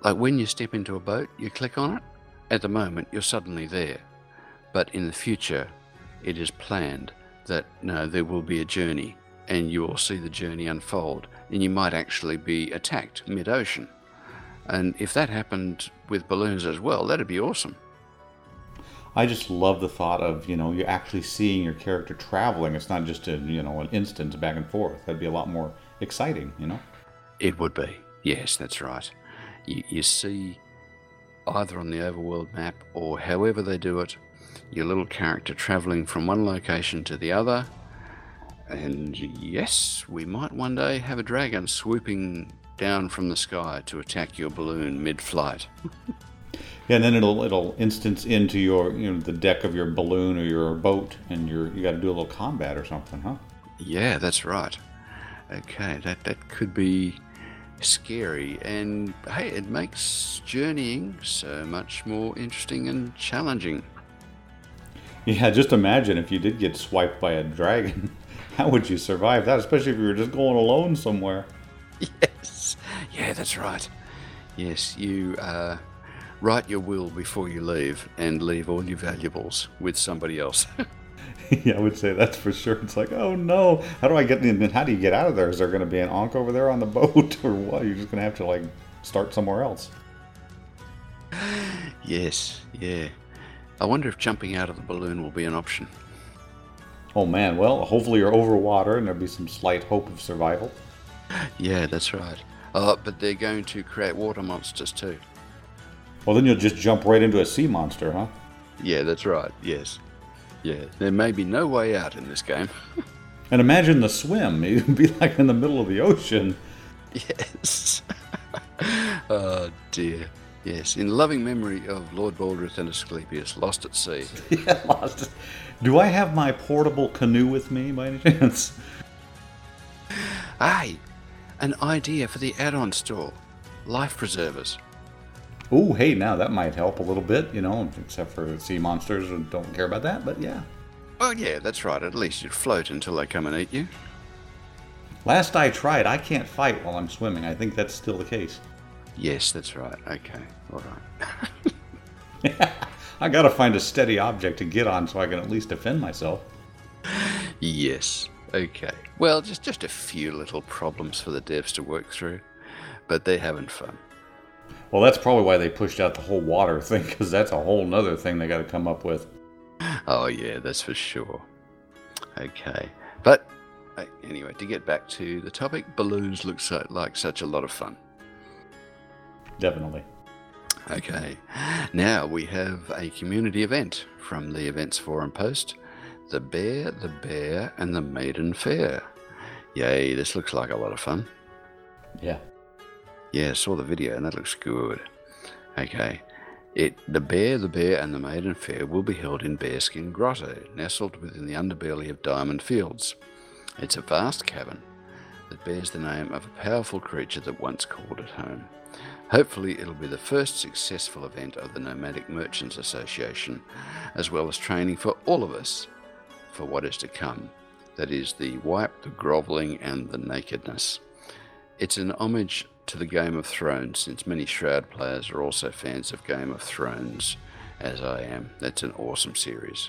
Like when you step into a boat, you click on it. At the moment, you're suddenly there. But in the future, it is planned that no, there will be a journey and you will see the journey unfold and you might actually be attacked mid-ocean. And if that happened with balloons as well, that'd be awesome. I just love the thought of, you're actually seeing your character traveling. It's not just an instant back and forth. That'd be a lot more exciting. It would be. Yes, that's right. You see either on the overworld map or however they do it, your little character traveling from one location to the other. And yes, we might one day have a dragon swooping down from the sky to attack your balloon mid-flight. Yeah, and then it'll instance into your the deck of your balloon or your boat, and you got to do a little combat or something, huh? Yeah, that's right. Okay, that could be scary, and hey, it makes journeying so much more interesting and challenging. Yeah, just imagine if you did get swiped by a dragon. How would you survive that, especially if you were just going alone somewhere? Yes. Yeah, that's right. Yes, you write your will before you leave and leave all your valuables with somebody else. Yeah, I would say that's for sure. It's like, oh no, how do you get out of there? Is there going to be an Ankh over there on the boat or what? You're just going to have to start somewhere else. Yes, yeah. I wonder if jumping out of the balloon will be an option. Oh man, well, hopefully you're over water and there'll be some slight hope of survival. Yeah, that's right. But they're going to create water monsters too. Well, then you'll just jump right into a sea monster, huh? Yeah, that's right, yes. Yeah, there may be no way out in this game. And imagine the swim. You'd be like in the middle of the ocean. Yes. Oh dear. Yes, in loving memory of Lord Baldrith and Asclepius, lost at sea. Yeah, lost. Do I have my portable canoe with me by any chance? Hey, an idea for the add-on store. Life preservers. Ooh, hey, now that might help a little bit, except for sea monsters and don't care about that, but yeah. Oh yeah, that's right. At least you'd float until they come and eat you. Last I tried, I can't fight while I'm swimming. I think that's still the case. Yes, that's right. Okay, all right. I gotta find a steady object to get on so I can at least defend myself. Yes, okay. Well, just a few little problems for the devs to work through, but they're having fun. Well, that's probably why they pushed out the whole water thing, because that's a whole nother thing they gotta come up with. Oh yeah, that's for sure. Okay, but anyway, to get back to the topic, balloons look like such a lot of fun. Definitely. Okay, now we have a community event from the Events Forum post, The Bear, and the Maiden Fair. Yay, this looks like a lot of fun. Yeah. Yeah, I saw the video and that looks good. Okay, the Bear, and the Maiden Fair will be held in Bearskin Grotto, nestled within the underbelly of Diamond Fields. It's a vast cavern that bears the name of a powerful creature that once called it home. Hopefully it'll be the first successful event of the Nomadic Merchants Association, as well as training for all of us for what is to come. That is the wipe, the grovelling, and the nakedness. It's an homage to the Game of Thrones, since many Shroud players are also fans of Game of Thrones, as I am. That's an awesome series.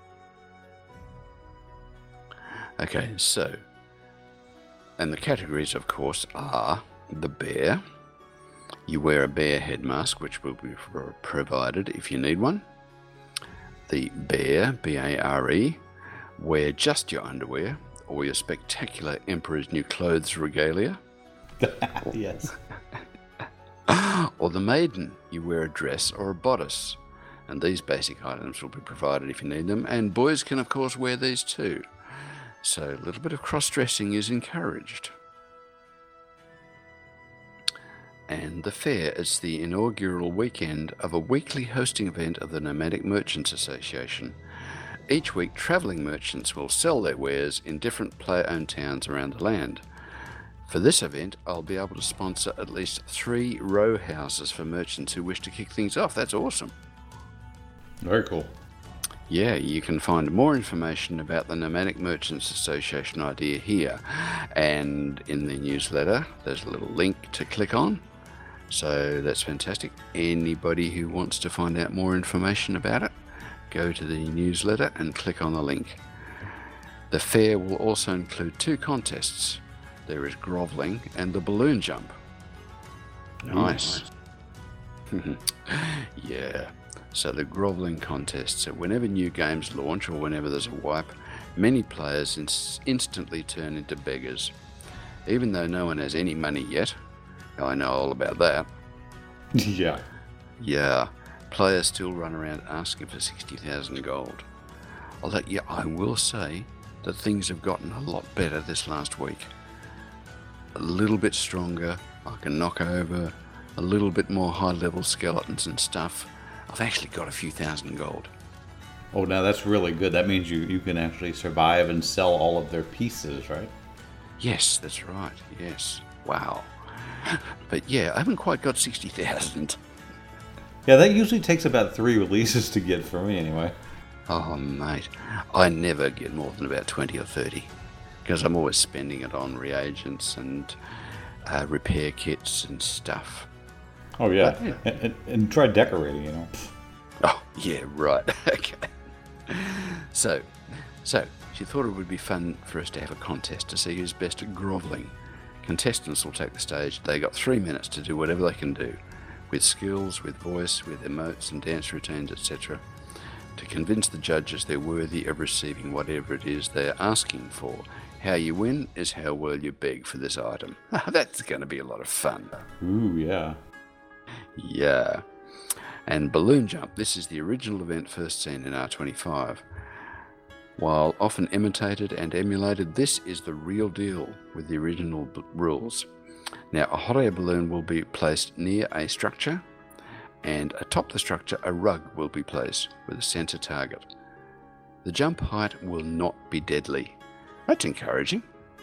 Okay, so, and the categories, of course, are the bear. You wear a bear head mask, which will be provided if you need one. The bear, B-A-R-E, wear just your underwear or your spectacular Emperor's New Clothes regalia. Yes. Or the maiden, you wear a dress or a bodice. And these basic items will be provided if you need them. And boys can, of course, wear these too. So a little bit of cross-dressing is encouraged. And the fair is the inaugural weekend of a weekly hosting event of the Nomadic Merchants Association. Each week, travelling merchants will sell their wares in different player-owned towns around the land. For this event, I'll be able to sponsor at least 3 row houses for merchants who wish to kick things off. That's awesome. Very cool. Yeah, you can find more information about the Nomadic Merchants Association idea here. And in the newsletter, there's a little link to click on. So that's fantastic. Anybody who wants to find out more information about it, go to the newsletter and click on the link. The fair will also include 2 contests. There is groveling and the balloon jump. Nice. Yeah. So the groveling contest. So whenever new games launch or whenever there's a wipe, many players instantly turn into beggars. Even though no one has any money yet. I know all about that. Yeah. Yeah. Players still run around asking for 60,000 gold. I will say that things have gotten a lot better this last week. A little bit stronger. I can knock over a little bit more high-level skeletons and stuff. I've actually got a few thousand gold. Oh, now that's really good. That means you can actually survive and sell all of their pieces, right? Yes, that's right. Yes. Wow. But yeah, I haven't quite got 60,000. Yeah, that usually takes about 3 releases to get for me anyway. Oh, mate. I never get more than about 20 or 30. Because I'm always spending it on reagents and repair kits and stuff. Oh, yeah. And try decorating, you know. Oh, yeah, right. Okay. So, she thought it would be fun for us to have a contest to see who's best at groveling. Contestants will take the stage. They got 3 minutes to do whatever they can do, with skills, with voice, with emotes and dance routines, etc., to convince the judges they're worthy of receiving whatever it is they're asking for. How you win is how well you beg for this item. That's going to be a lot of fun. Ooh, yeah. Yeah. And balloon jump. This is the original event first seen in R25. While often imitated and emulated, this is the real deal with the original rules. Now, a hot air balloon will be placed near a structure, and atop the structure a rug will be placed with a center target. The jump height will not be deadly. That's encouraging.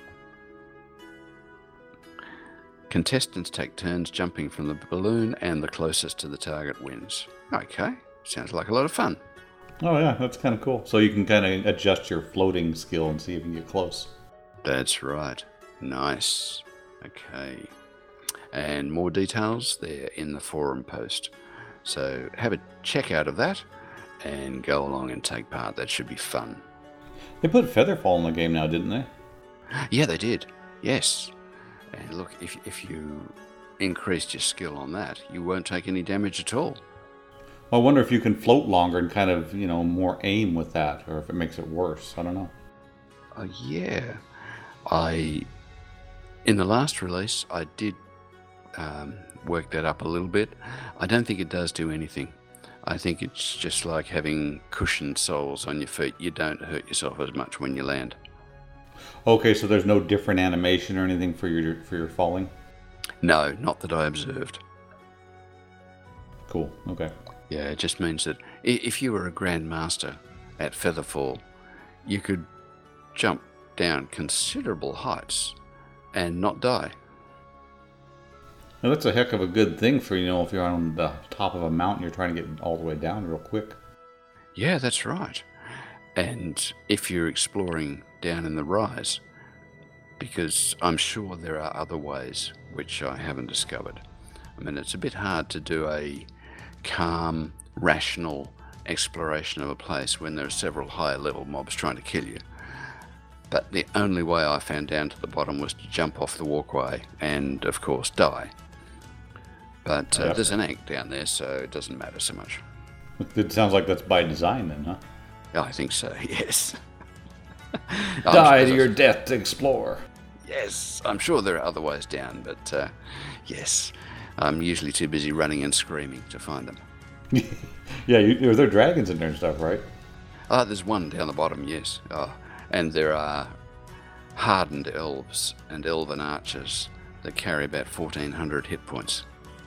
Contestants take turns jumping from the balloon, and the closest to the target wins. Okay, sounds like a lot of fun. Oh, yeah, that's kind of cool. So you can kind of adjust your floating skill and see if you can get close. That's right. Nice. Okay. And more details there in the forum post. So have a check out of that and go along and take part. That should be fun. They put Featherfall in the game now, didn't they? Yeah, they did. Yes. And look, if you increased your skill on that, you won't take any damage at all. I wonder if you can float longer and kind of, more aim with that, or if it makes it worse. I don't know. Yeah. In the last release, I did work that up a little bit. I don't think it does do anything. I think it's just like having cushioned soles on your feet. You don't hurt yourself as much when you land. Okay, so there's no different animation or anything for your falling? No, not that I observed. Cool, okay. Yeah, it just means that if you were a Grandmaster at Featherfall, you could jump down considerable heights and not die. Now, that's a heck of a good thing for, if you're on the top of a mountain, you're trying to get all the way down real quick. Yeah, that's right. And if you're exploring down in the rise, because I'm sure there are other ways which I haven't discovered. I mean, it's a bit hard to do a calm, rational exploration of a place when there are several higher level mobs trying to kill you. But the only way I found down to the bottom was to jump off the walkway and, of course, die. But there's an egg down there, so it doesn't matter so much. It sounds like that's by design then, huh? I think so, yes. Die to your death to explore. Yes, I'm sure there are other ways down, but yes, I'm usually too busy running and screaming to find them. Yeah, there are dragons in there and stuff, right? There's one down the bottom, yes. And there are hardened elves and elven archers that carry about 1,400 hit points.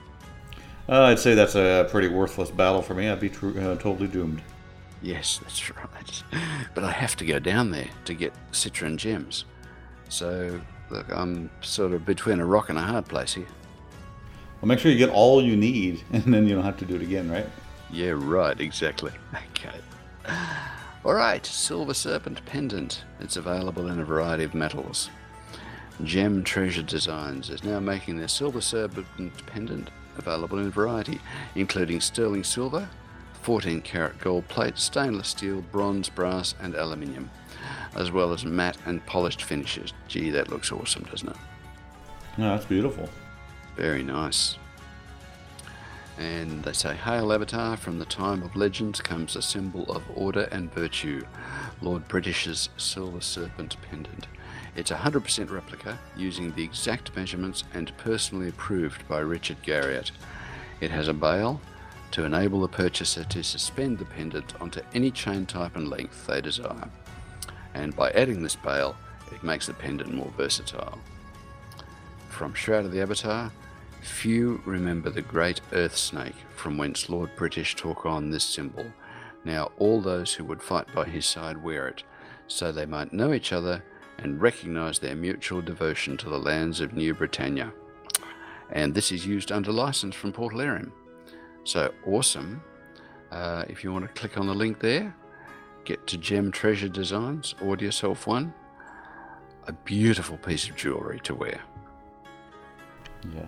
I'd say that's a pretty worthless battle for me. I'd be totally doomed. Yes, that's right. But I have to go down there to get Citron gems. So, look, I'm sort of between a rock and a hard place here. Well, make sure you get all you need, and then you don't have to do it again, right? Yeah, right, exactly. Okay. All right, Silver Serpent Pendant. It's available in a variety of metals. Gem Treasure Designs is now making their Silver Serpent Pendant available in variety, including sterling silver, 14-karat gold plate, stainless steel, bronze, brass and aluminium, as well as matte and polished finishes. Gee, that looks awesome, doesn't it? No, that's beautiful. Very nice. And they say, "Hail Avatar, from the time of legends comes a symbol of order and virtue, Lord British's silver serpent pendant. It's a 100% replica, using the exact measurements and personally approved by Richard Garriott. It has a bail to enable the purchaser to suspend the pendant onto any chain type and length they desire. And by adding this bail, it makes the pendant more versatile." From Shroud of the Avatar, "Few remember the great earth snake from whence Lord British took on this symbol. Now all those who would fight by his side wear it, so they might know each other and recognise their mutual devotion to the lands of New Britannia." And this is used under license from Port Elarium. So awesome. If you want to click on the link there, get to Gem Treasure Designs, order yourself one. A beautiful piece of jewellery to wear. Yeah.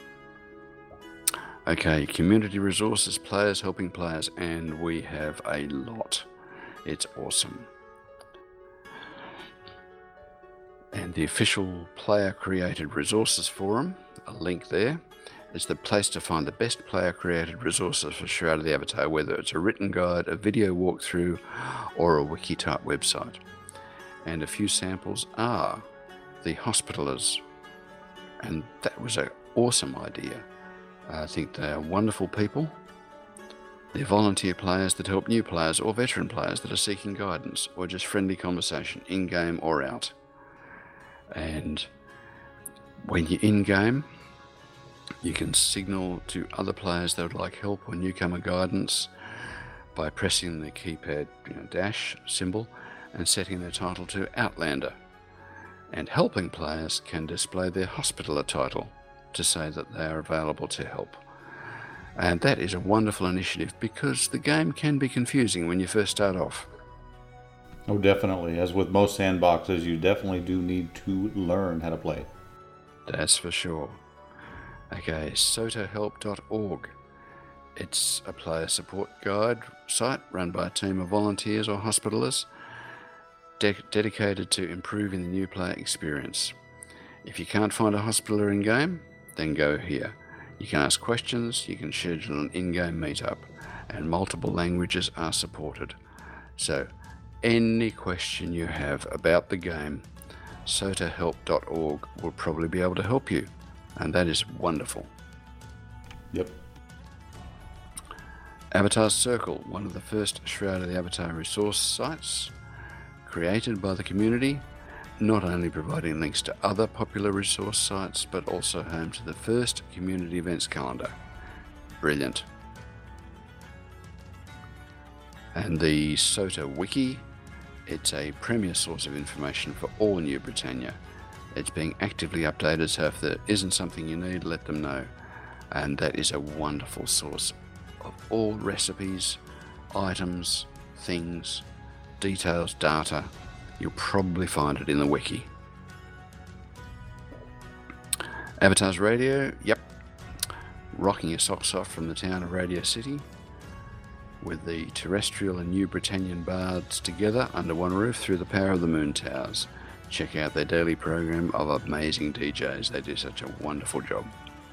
Okay, community resources, players helping players, and we have a lot. It's awesome. And the official player-created resources forum, a link there, is the place to find the best player-created resources for Shroud of the Avatar, whether it's a written guide, a video walkthrough, or a wiki-type website. And a few samples are the Hospitallers, and that was an awesome idea. I think they are wonderful people. They're volunteer players that help new players or veteran players that are seeking guidance or just friendly conversation, in-game or out. And when you're in-game, you can signal to other players that would like help or newcomer guidance by pressing the keypad dash symbol and setting their title to Outlander. And helping players can display their Hospitaller title to say that they are available to help. And that is a wonderful initiative because the game can be confusing when you first start off. Oh, definitely. As with most sandboxes, you definitely do need to learn how to play. That's for sure. Okay, sotahelp.org. It's a player support guide site run by a team of volunteers or hospitallers dedicated to improving the new player experience. If you can't find a hospitaller in-game, then go here. You can ask questions, you can schedule an in-game meetup, and multiple languages are supported. So, any question you have about the game, sotahelp.org will probably be able to help you, and that is wonderful. Yep. Avatar Circle, one of the first Shroud of the Avatar resource sites, created by the community, not only providing links to other popular resource sites, but also home to the first community events calendar. Brilliant. And the SOTA Wiki, it's a premier source of information for all New Britannia. It's being actively updated, so if there isn't something you need, let them know. And that is a wonderful source of all recipes, items, things, details, data. You'll probably find it in the wiki. Avatars Radio, yep. Rocking your socks off from the town of Radio City, with the terrestrial and New Britannian bards together under one roof through the power of the moon towers. Check out their daily program of amazing DJs. They do such a wonderful job.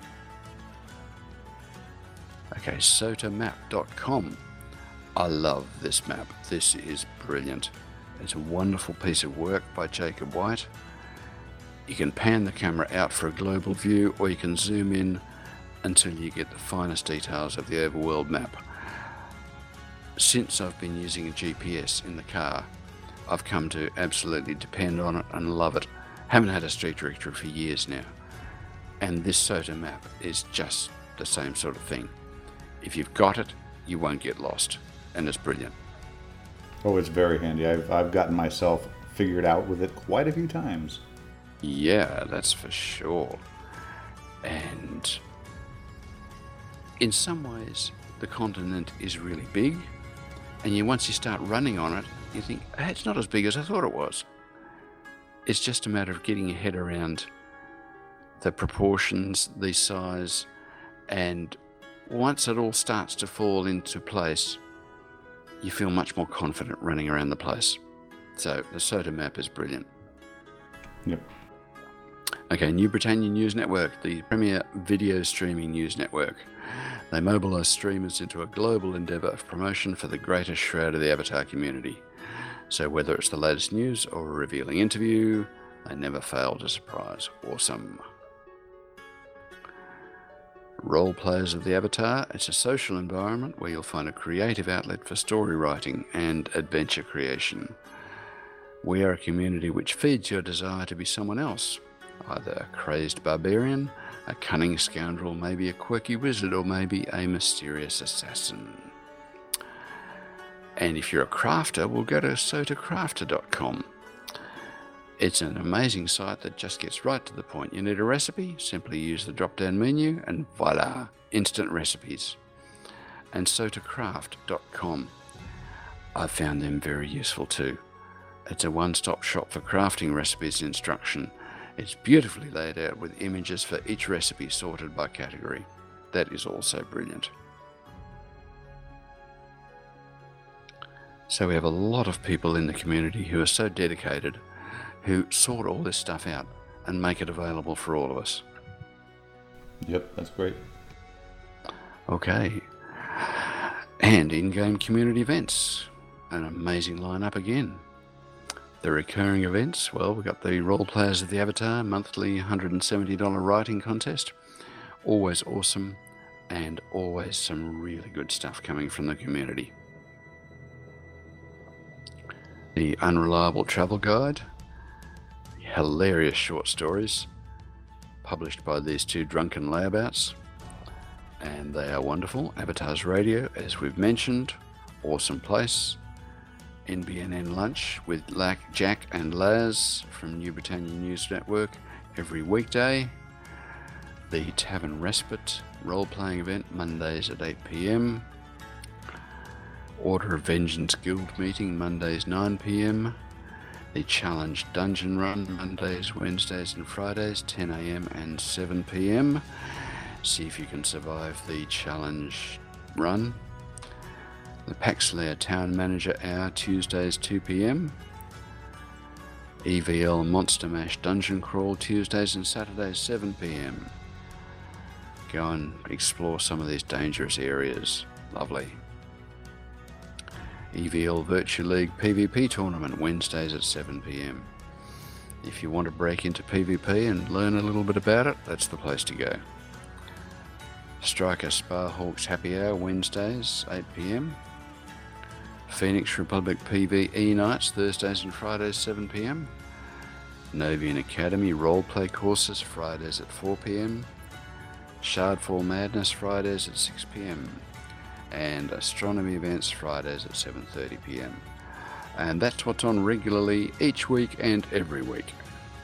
Okay, sotamap.com. I love this map. This is brilliant. It's a wonderful piece of work by Jacob White. You can pan the camera out for a global view, or you can zoom in until you get the finest details of the overworld map. Since I've been using a GPS in the car, I've come to absolutely depend on it and love it. Haven't had a street directory for years now. And this SOTA map is just the same sort of thing. If you've got it, you won't get lost. And it's brilliant. Oh, it's very handy. I've gotten myself figured out with it quite a few times. Yeah, that's for sure. And in some ways, the continent is really big. And once you start running on it, you think, hey, it's not as big as I thought it was. It's just a matter of getting your head around the proportions, the size, And once it all starts to fall into place, you feel much more confident running around the place. So the SOTA map is brilliant. Yep. Okay, New Britannia News Network, the premier video streaming news network. They mobilise streamers into a global endeavour of promotion for the greatest shroud of the Avatar community. So whether it's the latest news or a revealing interview, they never fail to surprise. Awesome. Role Players of the Avatar, it's a social environment where you'll find a creative outlet for story writing and adventure creation. We are a community which feeds your desire to be someone else, either a crazed barbarian, a cunning scoundrel, maybe a quirky wizard, or maybe a mysterious assassin. And if you're a crafter, we'll go to sotacrafter.com. It's an amazing site that just gets right to the point. You need a recipe? Simply use the drop-down menu and voila, instant recipes. And sotacraft.com. I've found them very useful too. It's a one-stop shop for crafting recipes and instruction. It's beautifully laid out with images for each recipe sorted by category. That is also brilliant. So we have a lot of people in the community who are so dedicated, who sort all this stuff out and make it available for all of us. Yep, that's great. Okay. And in-game community events. An amazing lineup again. The recurring events, well, we've got the Role Players of the Avatar monthly $170 writing contest. Always awesome, and always some really good stuff coming from the community. The Unreliable Travel Guide. Hilarious short stories published by these two drunken layabouts, and they are wonderful. Avatars Radio, as we've mentioned, awesome place. NBNN Lunch with Jack and Laz from New Britannia News Network every weekday. The Tavern Respite role-playing event Mondays at 8 p.m. Order of Vengeance Guild meeting Mondays 9 p.m. The Challenge Dungeon Run Mondays, Wednesdays and Fridays 10 a.m. and 7 p.m. See if you can survive the challenge run. The Paxlair Town Manager Hour Tuesdays 2 p.m. EVL Monster Mash Dungeon Crawl Tuesdays and Saturdays 7 p.m. Go and explore some of these dangerous areas. Lovely. EVL Virtua League PvP Tournament Wednesdays at 7 p.m. If you want to break into PvP and learn a little bit about it, that's the place to go. Striker Sparhawks Happy Hour Wednesdays 8 p.m. Phoenix Republic PvE Nights Thursdays and Fridays 7 p.m. Novian Academy Roleplay Courses Fridays at 4 p.m. Shardfall Madness Fridays at 6 p.m. and Astronomy Events Fridays at 7:30 p.m. And that's what's on regularly each week and every week.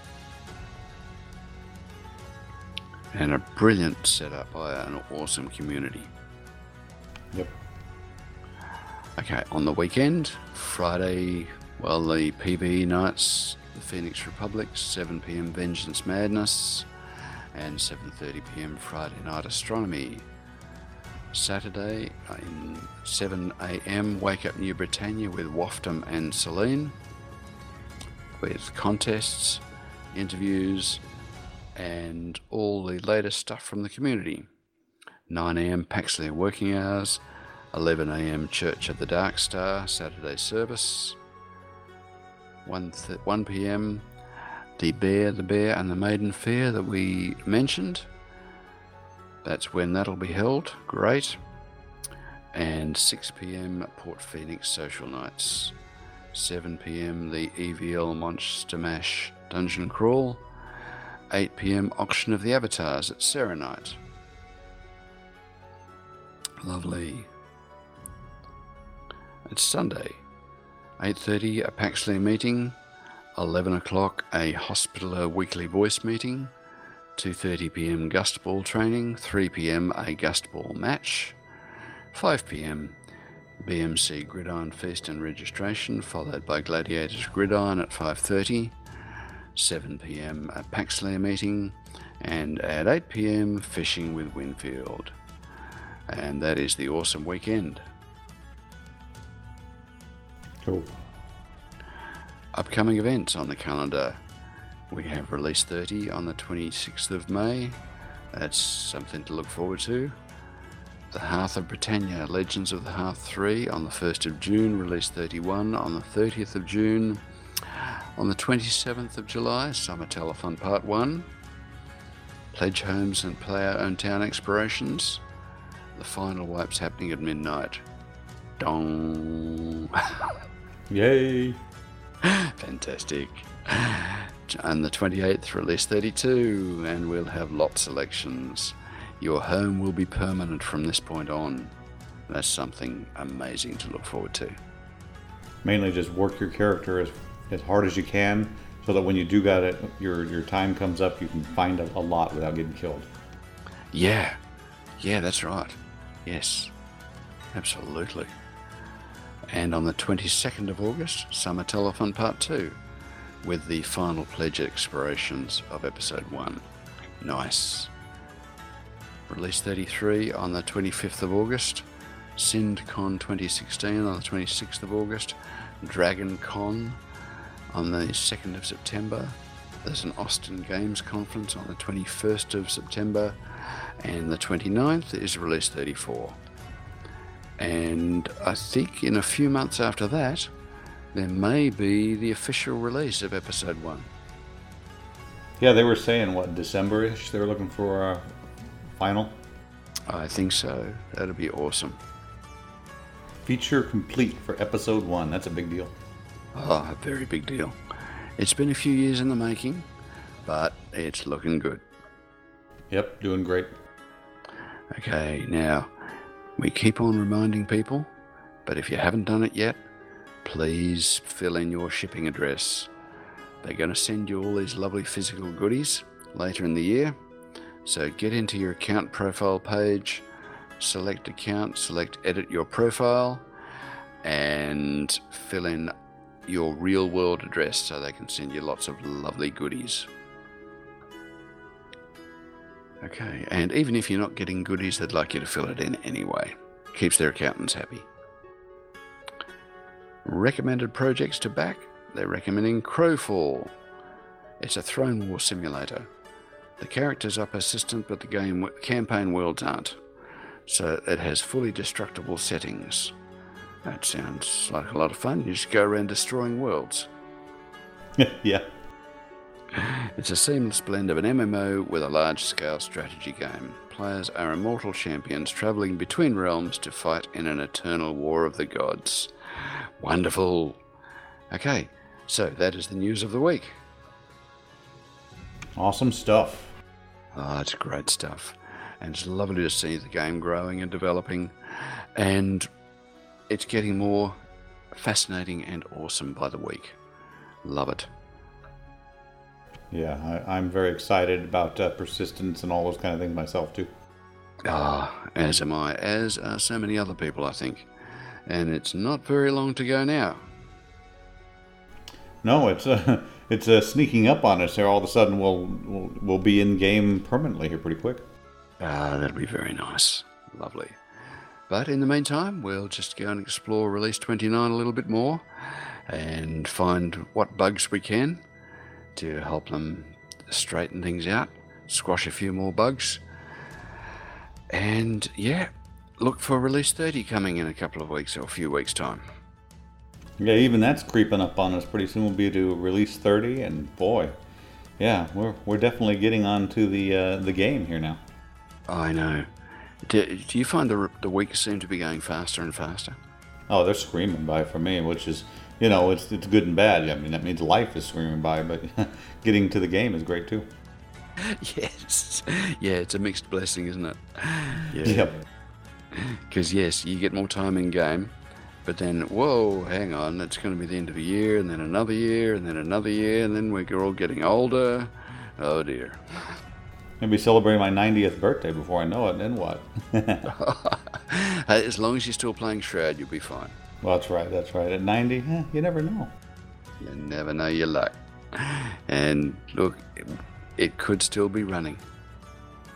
And a brilliant setup by an awesome community. Yep. Okay, on the weekend, Friday, well, the PvE nights, the Phoenix Republic, 7 p.m. Vengeance Madness, and 7:30 p.m. Friday night Astronomy. Saturday, 7 a.m. Wake Up New Britannia with Waftum and Celine, with contests, interviews, and all the latest stuff from the community. 9 a.m. Paxley Working Hours, 11 a.m. Church of the Dark Star Saturday service, 1 p.m. The Bear and the Maiden Fair that we mentioned. That's when that'll be held. Great. And 6 p.m. Port Phoenix Social Nights. 7 p.m. the EVL Monster Mash Dungeon Crawl. 8 p.m. Auction of the Avatars at Serenite. Lovely. It's Sunday. 8:30 a Paxley meeting. 11 o'clock a Hospitaller weekly voice meeting. 2:30 p.m. Gust Ball training. 3 p.m. a Gust Ball match. 5 p.m. BMC Gridiron Feast and registration, followed by Gladiators Gridiron at 5:30. 7 p.m. a Paxley meeting, and at 8 p.m. Fishing with Winfield. and that is the Awesome Weekend. Cool. Upcoming events on the calendar. We have Release 30 on the 26th of May. That's something to look forward to. The Hearth of Britannia, Legends of the Hearth 3 on the 1st of June. Release 31 on the 30th of June. On the 27th of July, Summer Telethon Part 1. Pledge Homes and Player-Owned Town Explorations. The final wipe's happening at midnight. Dong! Yay! Fantastic. And the 28th, Release 32, and we'll have lot selections. Your home will be permanent from this point on. That's something amazing to look forward to. Mainly just work your character as hard as you can, so that when you do got it, your time comes up, you can find a lot without getting killed. Yeah, that's right. Yes, absolutely. And on the 22nd of August, Summer Telethon Part 2, with the final pledge explorations of Episode 1. Nice. Release 33 on the 25th of August, SindCon 2016 on the 26th of August, Dragon Con on the 2nd of September. There's an Austin Games Conference on the 21st of September, and the 29th is Release 34. And I think in a few months after that, there may be the official release of Episode 1. Yeah, they were saying, December-ish they were looking for a final? I think so. That'd be awesome. Feature complete for Episode 1. That's a big deal. Oh, a very big deal. It's been a few years in the making, but it's looking good. Yep, doing great. Okay, now, we keep on reminding people, but if you haven't done it yet, please fill in your shipping address. They're going to send you all these lovely physical goodies later in the year. So get into your account profile page, select account, select edit your profile, and fill in your real world address so they can send you lots of lovely goodies. Okay, and even if you're not getting goodies, they'd like you to fill it in anyway. Keeps their accountants happy. Recommended projects to back. They're recommending Crowfall. It's a throne war simulator. The characters are persistent, but the campaign worlds aren't. So it has fully destructible settings. That sounds like a lot of fun. You just go around destroying worlds. Yeah. It's a seamless blend of an MMO with a large-scale strategy game. Players are immortal champions traveling between realms to fight in an eternal war of the gods. Wonderful. Okay, so that is the news of the week. Awesome stuff. Oh, it's great stuff. And it's lovely to see the game growing and developing. And it's getting more fascinating and awesome by the week. Love it. Yeah, I'm very excited about persistence and all those kind of things myself, too. As am I. As are so many other people, I think. And it's not very long to go now. No, it's sneaking up on us here. All of a sudden, we'll be in game permanently here pretty quick. That'll be very nice. Lovely. But in the meantime, we'll just go and explore Release 29 a little bit more and find what bugs we can to help them straighten things out, squash a few more bugs. And yeah, look for Release 30 coming in a couple of weeks or a few weeks' time. Yeah, even that's creeping up on us. Pretty soon we'll be to Release 30, and boy, yeah, we're definitely getting on to the game here now. I know. Do you find the weeks seem to be going faster and faster? Oh, they're screaming by for me, which is, it's good and bad. I mean, that means life is screaming by, but getting to the game is great too. Yes. Yeah, it's a mixed blessing, isn't it? Yeah. Yep. Because, yes, you get more time in game, but then, whoa, hang on, it's going to be the end of a year, and then another year, and then another year, and then we're all getting older. Oh, dear. I'll be celebrating my 90th birthday before I know it, and then what? As long as you're still playing Shroud, you'll be fine. Well, that's right. At 90, you never know. You never know your luck. And look, it could still be running.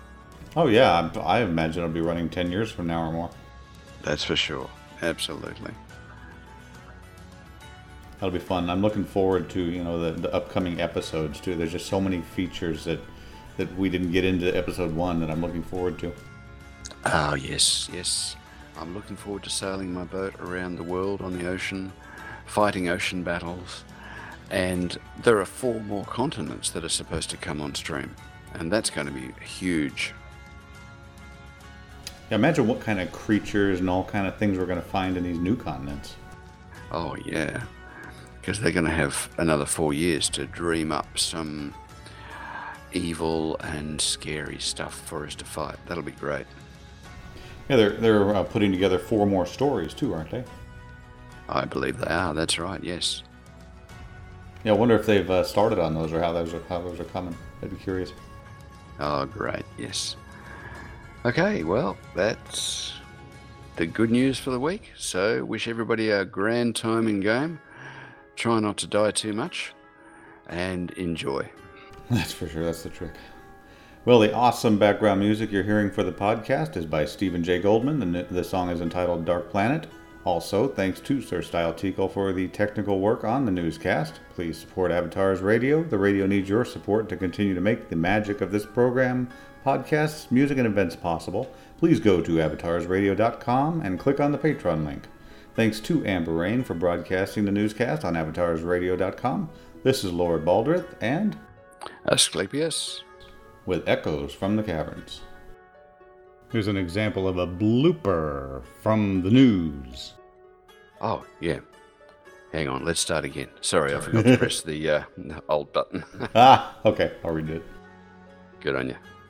Oh yeah, I imagine it'll be running 10 years from now or more. That's for sure. Absolutely. That'll be fun. I'm looking forward to the upcoming episodes too. There's just so many features that we didn't get into episode 1 that I'm looking forward to. Oh yes, yes. I'm looking forward to sailing my boat around the world on the ocean, fighting ocean battles, and there are 4 more continents that are supposed to come on stream, and that's going to be huge. Yeah, imagine what kind of creatures and all kind of things we're going to find in these new continents. Oh yeah, because they're going to have another 4 years to dream up some evil and scary stuff for us to fight. That'll be great. Yeah, they're putting together 4 more stories too, aren't they? I believe they are. That's right. Yes. Yeah, I wonder if they've started on those or how those are coming. I'd be curious. Oh, great. Yes. Okay. Well, that's the good news for the week. So, wish everybody a grand time in game. Try not to die too much, and enjoy. That's for sure. That's the trick. Well, the awesome background music you're hearing for the podcast is by Stephen J. Goldman. The song is entitled Dark Planet. Also, thanks to Sir Style Tico for the technical work on the newscast. Please support Avatars Radio. The radio needs your support to continue to make the magic of this program, podcasts, music, and events possible. Please go to avatarsradio.com and click on the Patreon link. Thanks to Amber Rain for broadcasting the newscast on avatarsradio.com. This is Lord Baldrith and Asclepius with Echoes from the Caverns. Here's an example of a blooper from the news. Oh, yeah. Hang on, let's start again. Sorry, I forgot to press the alt button. Okay, I'll redo it. Good on you.